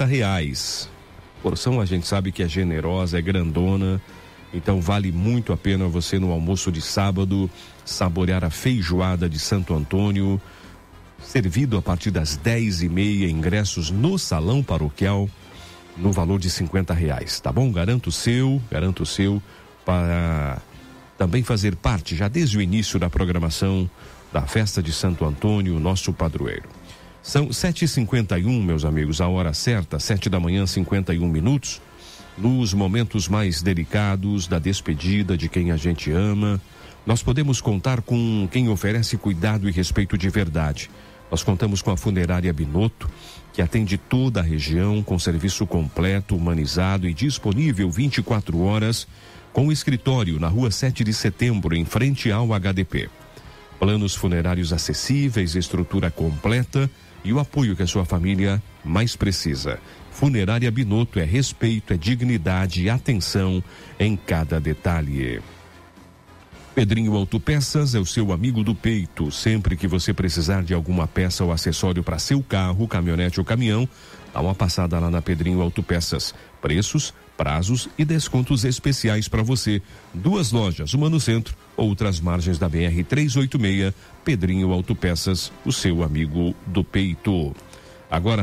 A porção a gente sabe que é generosa, é grandona, então vale muito a pena você no almoço de sábado saborear a feijoada de Santo Antônio, servido a partir das 10h30, ingressos no Salão Paroquial, no valor de R$50, tá bom? Garanto o seu para também fazer parte, já desde o início da programação da festa de Santo Antônio, nosso padroeiro. São 7h51, meus amigos, a hora certa, 7 da manhã, 51 minutos, nos momentos mais delicados da despedida de quem a gente ama, nós podemos contar com quem oferece cuidado e respeito de verdade. Nós contamos com a Funerária Binotto, que atende toda a região com serviço completo, humanizado e disponível 24 horas, com escritório na Rua 7 de Setembro, em frente ao HDP. Planos funerários acessíveis, estrutura completa e o apoio que a sua família mais precisa. Funerária Binotto é respeito, é dignidade e atenção em cada detalhe. Pedrinho Autopeças é o seu amigo do peito. Sempre que você precisar de alguma peça ou acessório para seu carro, caminhonete ou caminhão, dá uma passada lá na Pedrinho Autopeças. Preços, prazos e descontos especiais para você. 2 lojas, uma no centro, outras margens da BR-386. Pedrinho Autopeças, o seu amigo do peito. Agora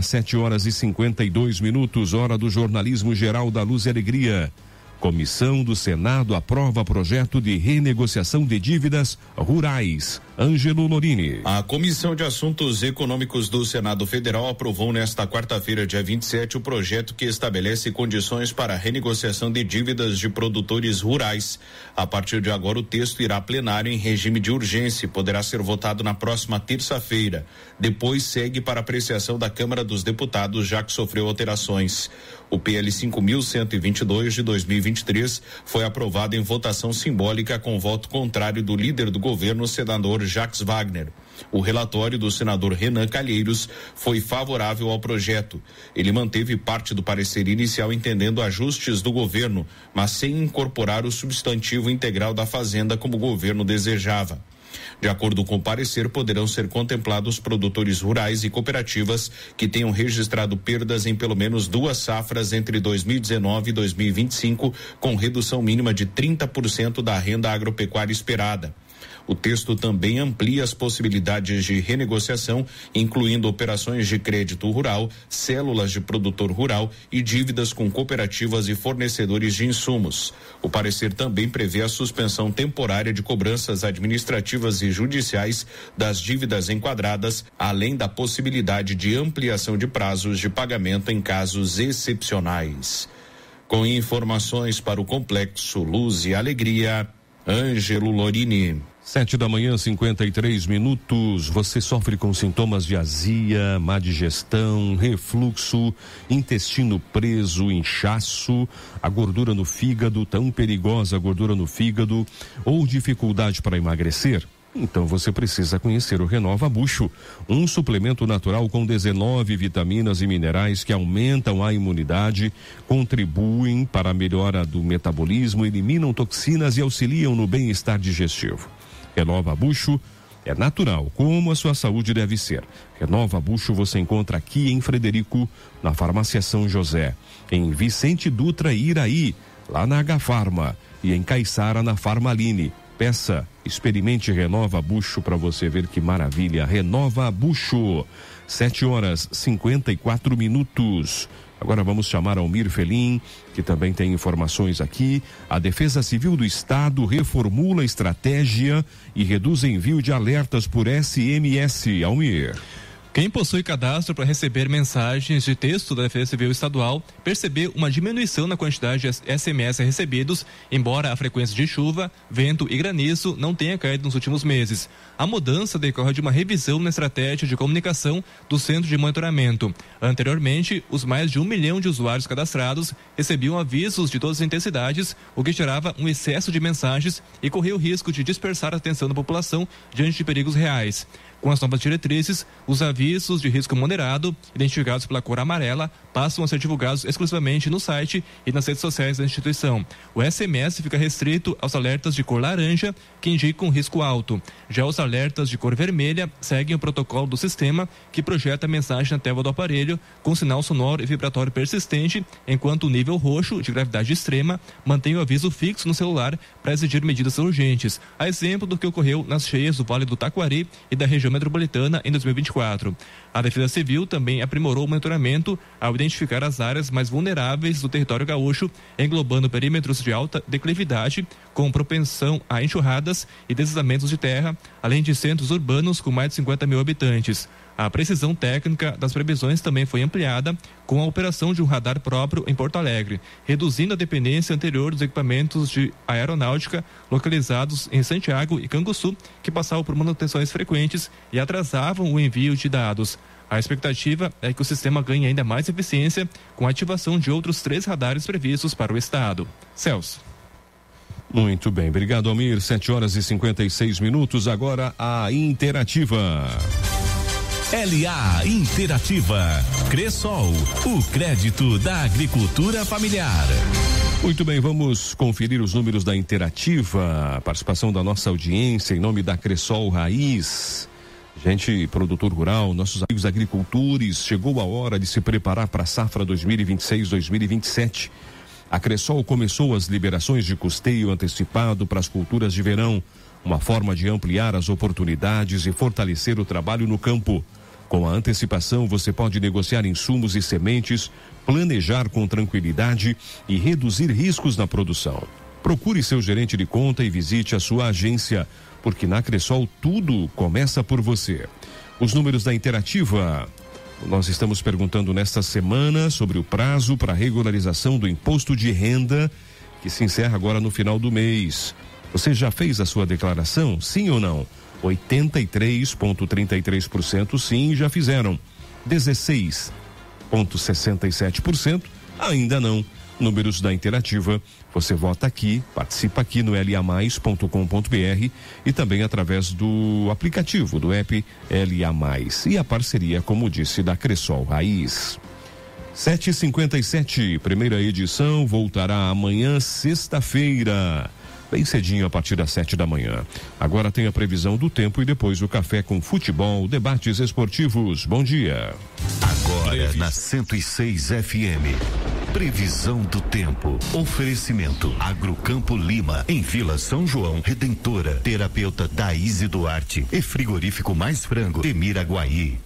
7h52, hora do jornalismo geral da Luz e Alegria. Comissão do Senado aprova projeto de renegociação de dívidas rurais. Ângelo Lorini. A Comissão de Assuntos Econômicos do Senado Federal aprovou nesta quarta-feira, dia 27, o projeto que estabelece condições para a renegociação de dívidas de produtores rurais. A partir de agora, o texto irá a plenário em regime de urgência e poderá ser votado na próxima terça-feira. Depois segue para apreciação da Câmara dos Deputados, já que sofreu alterações. O PL 5.122 de 2023 foi aprovado em votação simbólica com voto contrário do líder do governo, senador Jacques Wagner. O relatório do senador Renan Calheiros foi favorável ao projeto. Ele manteve parte do parecer inicial entendendo ajustes do governo, mas sem incorporar o substantivo integral da Fazenda como o governo desejava. De acordo com o parecer, poderão ser contemplados produtores rurais e cooperativas que tenham registrado perdas em pelo menos 2 safras entre 2019 e 2025, com redução mínima de 30% da renda agropecuária esperada. O texto também amplia as possibilidades de renegociação, incluindo operações de crédito rural, células de produtor rural e dívidas com cooperativas e fornecedores de insumos. O parecer também prevê a suspensão temporária de cobranças administrativas e judiciais das dívidas enquadradas, além da possibilidade de ampliação de prazos de pagamento em casos excepcionais. Com informações para o Complexo Luz e Alegria, Ângelo Lorini. 7 da manhã, 53 minutos. Você sofre com sintomas de azia, má digestão, refluxo, intestino preso, inchaço, a gordura no fígado, tão perigosa a gordura no fígado, ou dificuldade para emagrecer? Então você precisa conhecer o Renova Bucho, um suplemento natural com 19 vitaminas e minerais que aumentam a imunidade, contribuem para a melhora do metabolismo, eliminam toxinas e auxiliam no bem-estar digestivo. Renova Bucho é natural, como a sua saúde deve ser. Renova Bucho você encontra aqui em Frederico, na Farmácia São José, em Vicente Dutra e Iraí, lá na H Farma, e em Caiçara, na Farmaline. Peça, experimente Renova Bucho para você ver que maravilha. Renova Bucho. 7h54. Agora vamos chamar Almir Felim, que também tem informações aqui. A Defesa Civil do Estado reformula a estratégia e reduz envio de alertas por SMS. Almir. Quem possui cadastro para receber mensagens de texto da Defesa Civil Estadual percebeu uma diminuição na quantidade de SMS recebidos, embora a frequência de chuva, vento e granizo não tenha caído nos últimos meses. A mudança decorre de uma revisão na estratégia de comunicação do Centro de Monitoramento. Anteriormente, os mais de 1 milhão de usuários cadastrados recebiam avisos de todas as intensidades, o que gerava um excesso de mensagens e corria o risco de dispersar a atenção da população diante de perigos reais. Com as novas diretrizes, os avisos de risco moderado, identificados pela cor amarela, passam a ser divulgados exclusivamente no site e nas redes sociais da instituição. O SMS fica restrito aos alertas de cor laranja, que indicam risco alto. Já os alertas de cor vermelha seguem o protocolo do sistema, que projeta a mensagem na tela do aparelho com sinal sonoro e vibratório persistente, enquanto o nível roxo, de gravidade extrema, mantém o aviso fixo no celular para exigir medidas urgentes, a exemplo do que ocorreu nas cheias do Vale do Taquari e da região metropolitana em 2024. A Defesa Civil também aprimorou o monitoramento ao identificar as áreas mais vulneráveis do território gaúcho, englobando perímetros de alta declividade, com propensão a enxurradas e deslizamentos de terra, além de centros urbanos com mais de 50 mil habitantes. A precisão técnica das previsões também foi ampliada com a operação de um radar próprio em Porto Alegre, reduzindo a dependência anterior dos equipamentos de aeronáutica localizados em Santiago e Canguçu, que passavam por manutenções frequentes e atrasavam o envio de dados. A expectativa é que o sistema ganhe ainda mais eficiência com a ativação de outros 3 radares previstos para o estado. Celso. Muito bem, obrigado, Almir. 7h56. Agora a Interativa. LA Interativa. Cressol, o crédito da agricultura familiar. Muito bem, vamos conferir os números da Interativa. Participação da nossa audiência em nome da Cressol Raiz. Gente, produtor rural, nossos amigos agricultores, chegou a hora de se preparar para a safra 2026-2027. A Cressol começou as liberações de custeio antecipado para as culturas de verão, uma forma de ampliar as oportunidades e fortalecer o trabalho no campo. Com a antecipação, você pode negociar insumos e sementes, planejar com tranquilidade e reduzir riscos na produção. Procure seu gerente de conta e visite a sua agência, porque na Cressol tudo começa por você. Os números da Interativa. Nós estamos perguntando nesta semana sobre o prazo para regularização do imposto de renda, que se encerra agora no final do mês. Você já fez a sua declaração? Sim ou não? 83,33% sim, já fizeram. 16,67% ainda não. Números da Interativa, você vota aqui, participa aqui no LA+.com.br e também através do aplicativo do app LA+. E a parceria, como disse, da Cressol Raiz. 7h57, primeira edição, voltará amanhã, sexta-feira, bem cedinho, a partir das 7 da manhã. Agora tem a previsão do tempo e depois o café com futebol, debates esportivos. Bom dia. Agora na 106 FM. Previsão do tempo. Oferecimento. Agrocampo Lima. Em Vila São João. Redentora. Terapeuta Daíse Duarte. E frigorífico Mais Frango. Temiraguaí.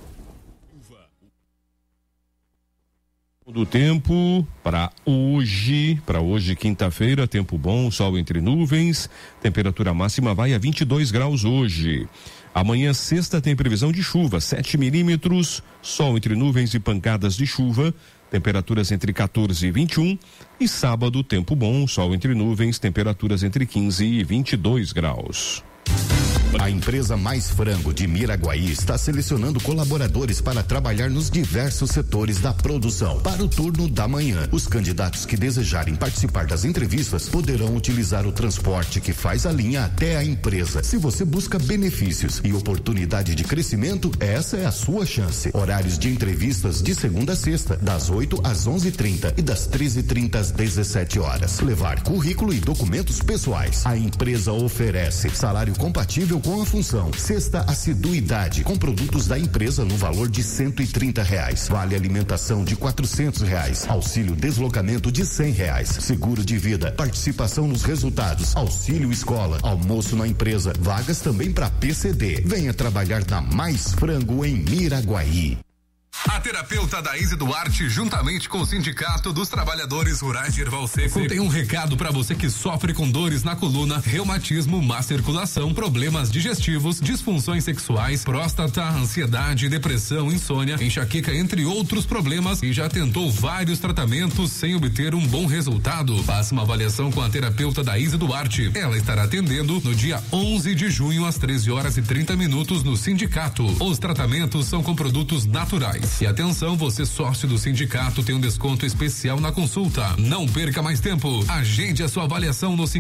Do tempo para hoje, quinta-feira, tempo bom, sol entre nuvens, temperatura máxima vai a 22 graus hoje. Amanhã, sexta, tem previsão de chuva, 7 milímetros, sol entre nuvens e pancadas de chuva, temperaturas entre 14 e 21. E sábado, tempo bom, sol entre nuvens, temperaturas entre 15 e 22 graus. A empresa Mais Frango de Miraguaí está selecionando colaboradores para trabalhar nos diversos setores da produção. Para o turno da manhã, os candidatos que desejarem participar das entrevistas poderão utilizar o transporte que faz a linha até a empresa. Se você busca benefícios e oportunidade de crescimento, essa é a sua chance. Horários de entrevistas de segunda a sexta, das 8 às 11h30 e das 13h30 às 17 horas. Levar currículo e documentos pessoais. A empresa oferece salário compatível com com a função Sexta Assiduidade, com produtos da empresa no valor de R$130. Vale alimentação de R$400. Auxílio deslocamento de R$100. Seguro de vida, participação nos resultados, auxílio escola, almoço na empresa, vagas também para PCD. Venha trabalhar na Mais Frango em Miraguaí. A terapeuta Daíse Duarte, juntamente com o Sindicato dos Trabalhadores Rurais de Erval Seco, tem um recado para você que sofre com dores na coluna, reumatismo, má circulação, problemas digestivos, disfunções sexuais, próstata, ansiedade, depressão, insônia, enxaqueca, entre outros problemas, e já tentou vários tratamentos sem obter um bom resultado. Faça uma avaliação com a terapeuta Daíse Duarte. Ela estará atendendo no dia 11 de junho às 13h30 no Sindicato. Os tratamentos são com produtos naturais. E atenção, você sócio do sindicato tem um desconto especial na consulta. Não perca mais tempo. Agende a sua avaliação no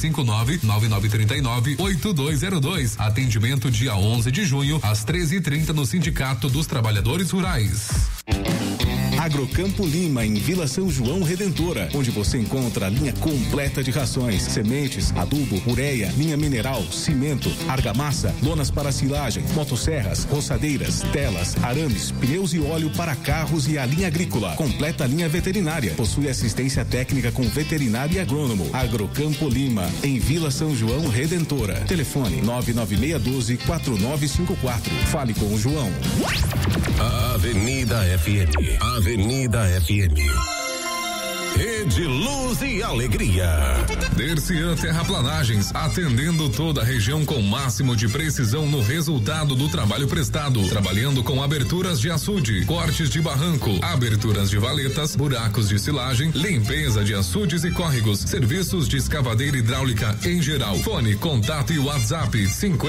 559-9939-8202. Atendimento dia 11 de junho às 13h30 no Sindicato dos Trabalhadores Rurais. Agrocampo Lima, em Vila São João Redentora, onde você encontra a linha completa de rações, sementes, adubo, ureia, linha mineral, cimento, argamassa, lonas para silagem, motosserras, roçadeiras, telas, arames, pneus e óleo para carros e a linha agrícola. Completa a linha veterinária. Possui assistência técnica com veterinário e agrônomo. Agrocampo Lima, em Vila São João Redentora. Telefone 99612-4954. Fale com o João. Avenida FM. Avenida FM. Rede Luz e Alegria. Dercian Terraplanagens, atendendo toda a região com o máximo de precisão no resultado do trabalho prestado, trabalhando com aberturas de açude, cortes de barranco, aberturas de valetas, buracos de silagem, limpeza de açudes e córregos, serviços de escavadeira hidráulica em geral. Fone, contato e WhatsApp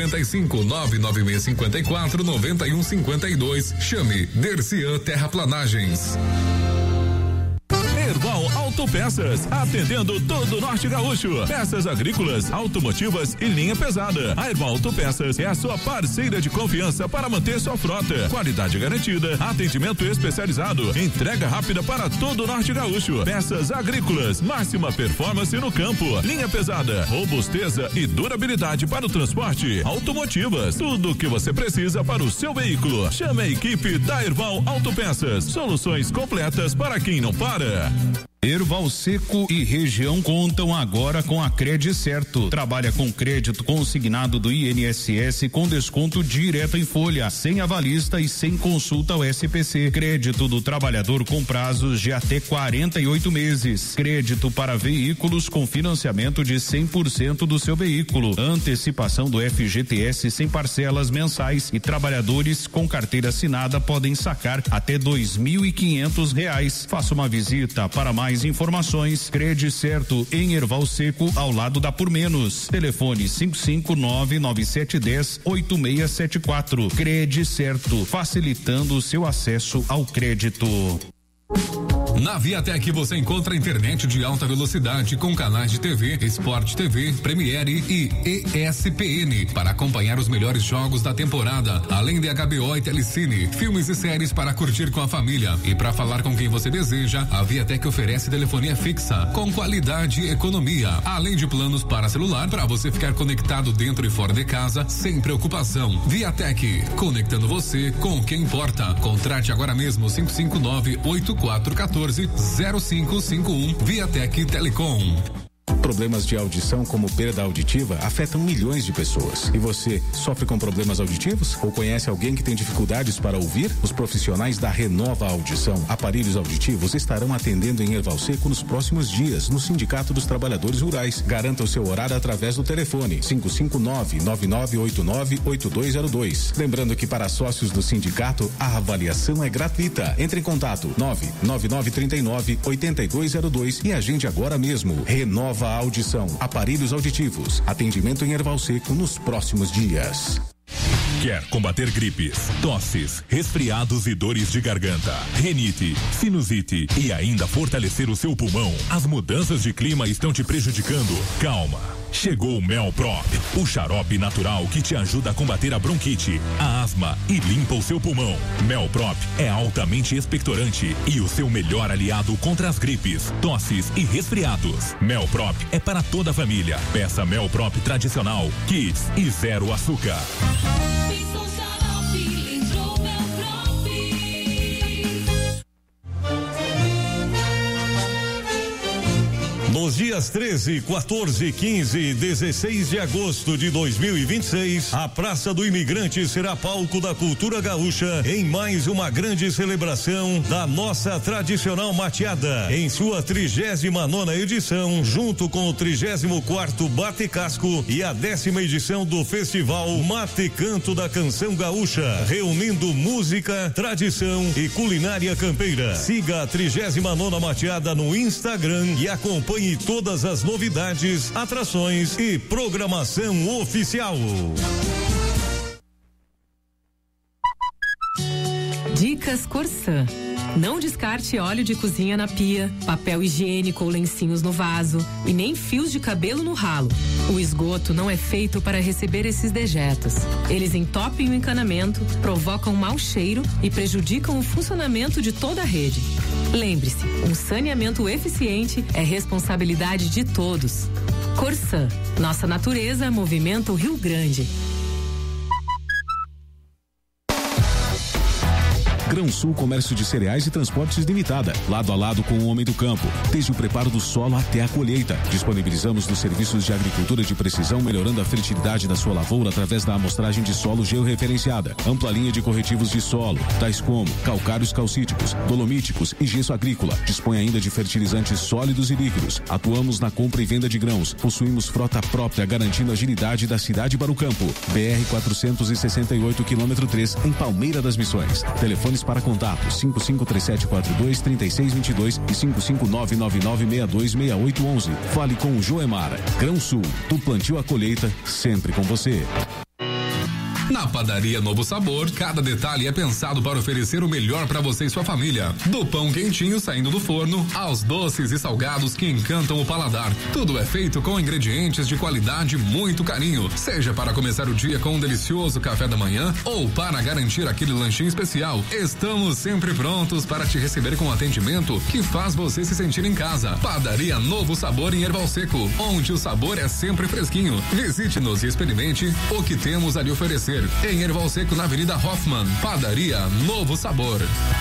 55-99654-9152. Chame Dercian Terraplanagens. Erval Autopeças, atendendo todo o Norte Gaúcho. Peças agrícolas, automotivas e linha pesada. A Erval Autopeças é a sua parceira de confiança para manter sua frota. Qualidade garantida, atendimento especializado, entrega rápida para todo o Norte Gaúcho. Peças agrícolas, máxima performance no campo. Linha pesada, robusteza e durabilidade para o transporte. Automotivas, tudo o que você precisa para o seu veículo. Chame a equipe da Erval Autopeças. Soluções completas para quem não para. Erval Seco e região contam agora com a Credicerto. Trabalha com crédito consignado do INSS com desconto direto em folha, sem avalista e sem consulta ao SPC. Crédito do trabalhador com prazos de até 48 meses. Crédito para veículos com financiamento de 100% do seu veículo. Antecipação do FGTS sem parcelas mensais e trabalhadores com carteira assinada podem sacar até R$2.500. Faça uma visita para mais informações. Credicerto em Erval Seco, ao lado da Por Menos. Telefone 559-9710-8674. Credicerto, facilitando o seu acesso ao crédito. Na Viatec você encontra internet de alta velocidade com canais de TV, Sport TV, Premiere e ESPN para acompanhar os melhores jogos da temporada, além de HBO e Telecine, filmes e séries para curtir com a família. E para falar com quem você deseja, a Viatec oferece telefonia fixa com qualidade e economia, além de planos para celular para você ficar conectado dentro e fora de casa sem preocupação. Viatec, conectando você com o que importa. Contrate agora mesmo 559-8414-0551 Viatec Telecom. Problemas de audição, como perda auditiva, afetam milhões de pessoas. E você sofre com problemas auditivos? Ou conhece alguém que tem dificuldades para ouvir? Os profissionais da Renova Audição Aparelhos Auditivos estarão atendendo em Erval Seco nos próximos dias, no Sindicato dos Trabalhadores Rurais. Garanta o seu horário através do telefone 559-9989-8202. Lembrando que para sócios do sindicato, a avaliação é gratuita. Entre em contato 99939-8202 e agende agora mesmo. Renova Audição, aparelhos auditivos, atendimento em Erval Seco nos próximos dias. Quer combater gripes, tosses, resfriados e dores de garganta, rinite, sinusite e ainda fortalecer o seu pulmão? As mudanças de clima estão te prejudicando? Calma. Chegou o Melprop, o xarope natural que te ajuda a combater a bronquite, a asma e limpa o seu pulmão. Melprop é altamente expectorante e o seu melhor aliado contra as gripes, tosses e resfriados. Melprop é para toda a família. Peça Melprop tradicional, Kids e zero açúcar. Nos dias 13, 14, 15 e 16 de agosto de 2026, a Praça do Imigrante será palco da cultura gaúcha em mais uma grande celebração da nossa tradicional mateada, em sua 39ª edição, junto com o 34º Bate Casco e a 10ª edição do Festival Mate Canto da Canção Gaúcha, reunindo música, tradição e culinária campeira. Siga a 39ª mateada no Instagram e acompanhe todas as novidades, atrações e programação oficial. Dicas Corsã. Não descarte óleo de cozinha na pia, papel higiênico ou lencinhos no vaso e nem fios de cabelo no ralo. O esgoto não é feito para receber esses dejetos. Eles entopem o encanamento, provocam mau cheiro e prejudicam o funcionamento de toda a rede. Lembre-se, um saneamento eficiente é responsabilidade de todos. Corsã, nossa natureza movimenta o Rio Grande. Grão-Sul Comércio de Cereais e Transportes Limitada, lado a lado com o homem do campo, desde o preparo do solo até a colheita. Disponibilizamos nos serviços de agricultura de precisão, melhorando a fertilidade da sua lavoura através da amostragem de solo georreferenciada. Ampla linha de corretivos de solo, tais como calcários calcíticos, dolomíticos e gesso agrícola. Dispõe ainda de fertilizantes sólidos e líquidos. Atuamos na compra e venda de grãos. Possuímos frota própria, garantindo a agilidade da cidade para o campo. BR 468, quilômetro 3, em Palmeira das Missões. Telefones para contato 553742-3622 e 55999626811. Fale com o Joemar. Grão-Sul, do plantio à colheita, sempre com você. Na Padaria Novo Sabor, cada detalhe é pensado para oferecer o melhor para você e sua família. Do pão quentinho saindo do forno, aos doces e salgados que encantam o paladar. Tudo é feito com ingredientes de qualidade e muito carinho. Seja para começar o dia com um delicioso café da manhã ou para garantir aquele lanchinho especial, estamos sempre prontos para te receber com atendimento que faz você se sentir em casa. Padaria Novo Sabor em Erval Seco, onde o sabor é sempre fresquinho. Visite-nos e experimente o que temos a lhe oferecer. Em Erval Seco, na Avenida Hoffman. Padaria Novo Sabor.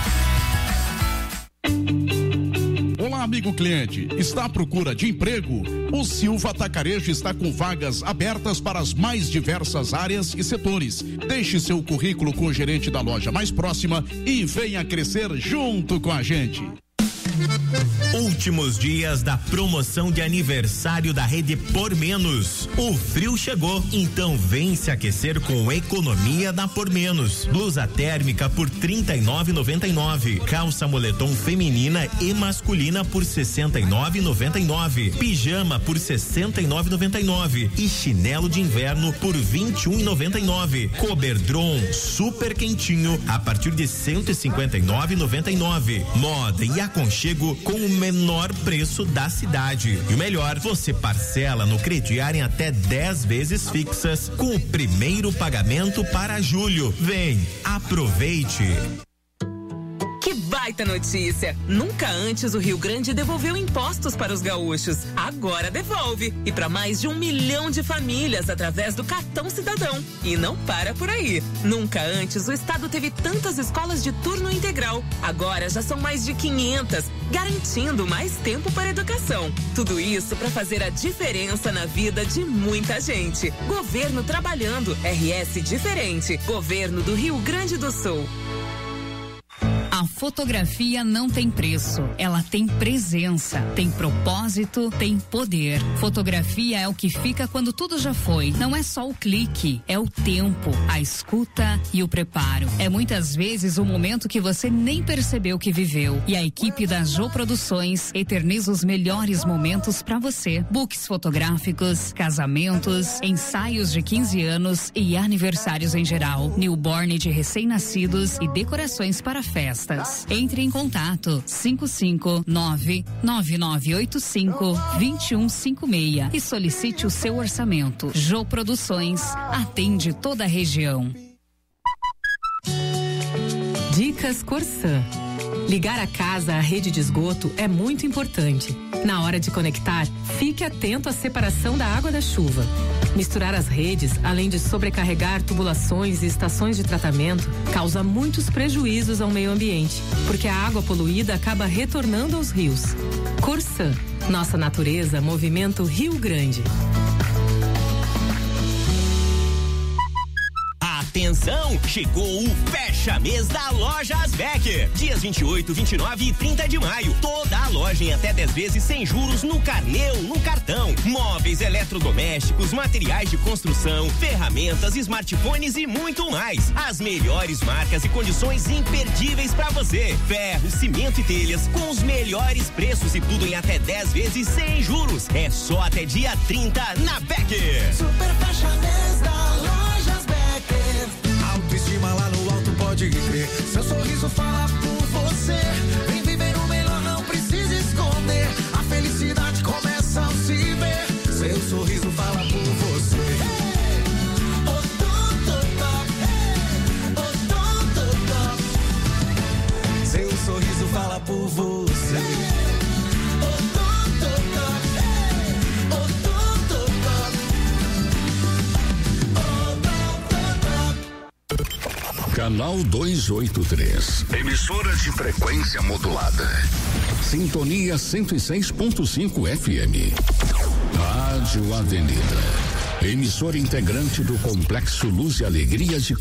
Olá, amigo cliente. Está à procura de emprego? O Silva Atacarejo está com vagas abertas para as mais diversas áreas e setores. Deixe seu currículo com o gerente da loja mais próxima e venha crescer junto com a gente. Últimos dias da promoção de aniversário da Rede Por Menos. O frio chegou, então vem se aquecer com economia da Por Menos. Blusa térmica por R$39,99. Calça moletom feminina e masculina por R$69,99. Pijama por R$69,99 e chinelo de inverno por R$21,99. Coberdron super quentinho a partir de R$159,99. Moda e aconchego com o menor preço da cidade. E o melhor, você parcela no crediário em até 10 vezes fixas, com o primeiro pagamento para julho. Vem, aproveite! Que baita notícia! Nunca antes o Rio Grande devolveu impostos para os gaúchos. Agora devolve. E para mais de 1 milhão de famílias através do Cartão Cidadão. E não para por aí. Nunca antes o estado teve tantas escolas de turno integral. Agora já são mais de 500, garantindo mais tempo para a educação. Tudo isso para fazer a diferença na vida de muita gente. Governo trabalhando. RS diferente. Governo do Rio Grande do Sul. A fotografia não tem preço, ela tem presença, tem propósito, tem poder. Fotografia é o que fica quando tudo já foi. Não é só o clique, é o tempo, a escuta e o preparo. É muitas vezes o momento que você nem percebeu que viveu. E a equipe da Jô Produções eterniza os melhores momentos para você. Books fotográficos, casamentos, ensaios de 15 anos e aniversários em geral. Newborn de recém-nascidos e decorações para festas. Entre em contato 559-9985-2156 e solicite o seu orçamento. Jô Produções atende toda a região. Dicas Corsã. Ligar a casa à rede de esgoto é muito importante. Na hora de conectar, fique atento à separação da água da chuva. Misturar as redes, além de sobrecarregar tubulações e estações de tratamento, causa muitos prejuízos ao meio ambiente, porque a água poluída acaba retornando aos rios. Corsã, nossa natureza, movimento Rio Grande. Atenção, chegou o Fecha Mês da Lojas Becker. Dias 28, 29 e 30 de maio. Toda a loja em até 10 vezes sem juros no carnê ou no cartão. Móveis, eletrodomésticos, materiais de construção, ferramentas, smartphones e muito mais. As melhores marcas e condições imperdíveis pra você. Ferro, cimento e telhas com os melhores preços e tudo em até 10 vezes sem juros. É só até dia 30 na Becker. Super Fecha Mês da Lojas Becker. Autoestima lá no alto, pode crer. Seu sorriso fala por você. Vem viver o melhor, não precisa esconder. A felicidade começa ao se ver. Seu sorriso fala por você. Seu sorriso fala por você. Canal 283. Emissora de frequência modulada. Sintonia 106.5 FM. Rádio Avenida. Emissora integrante do Complexo Luz e Alegria de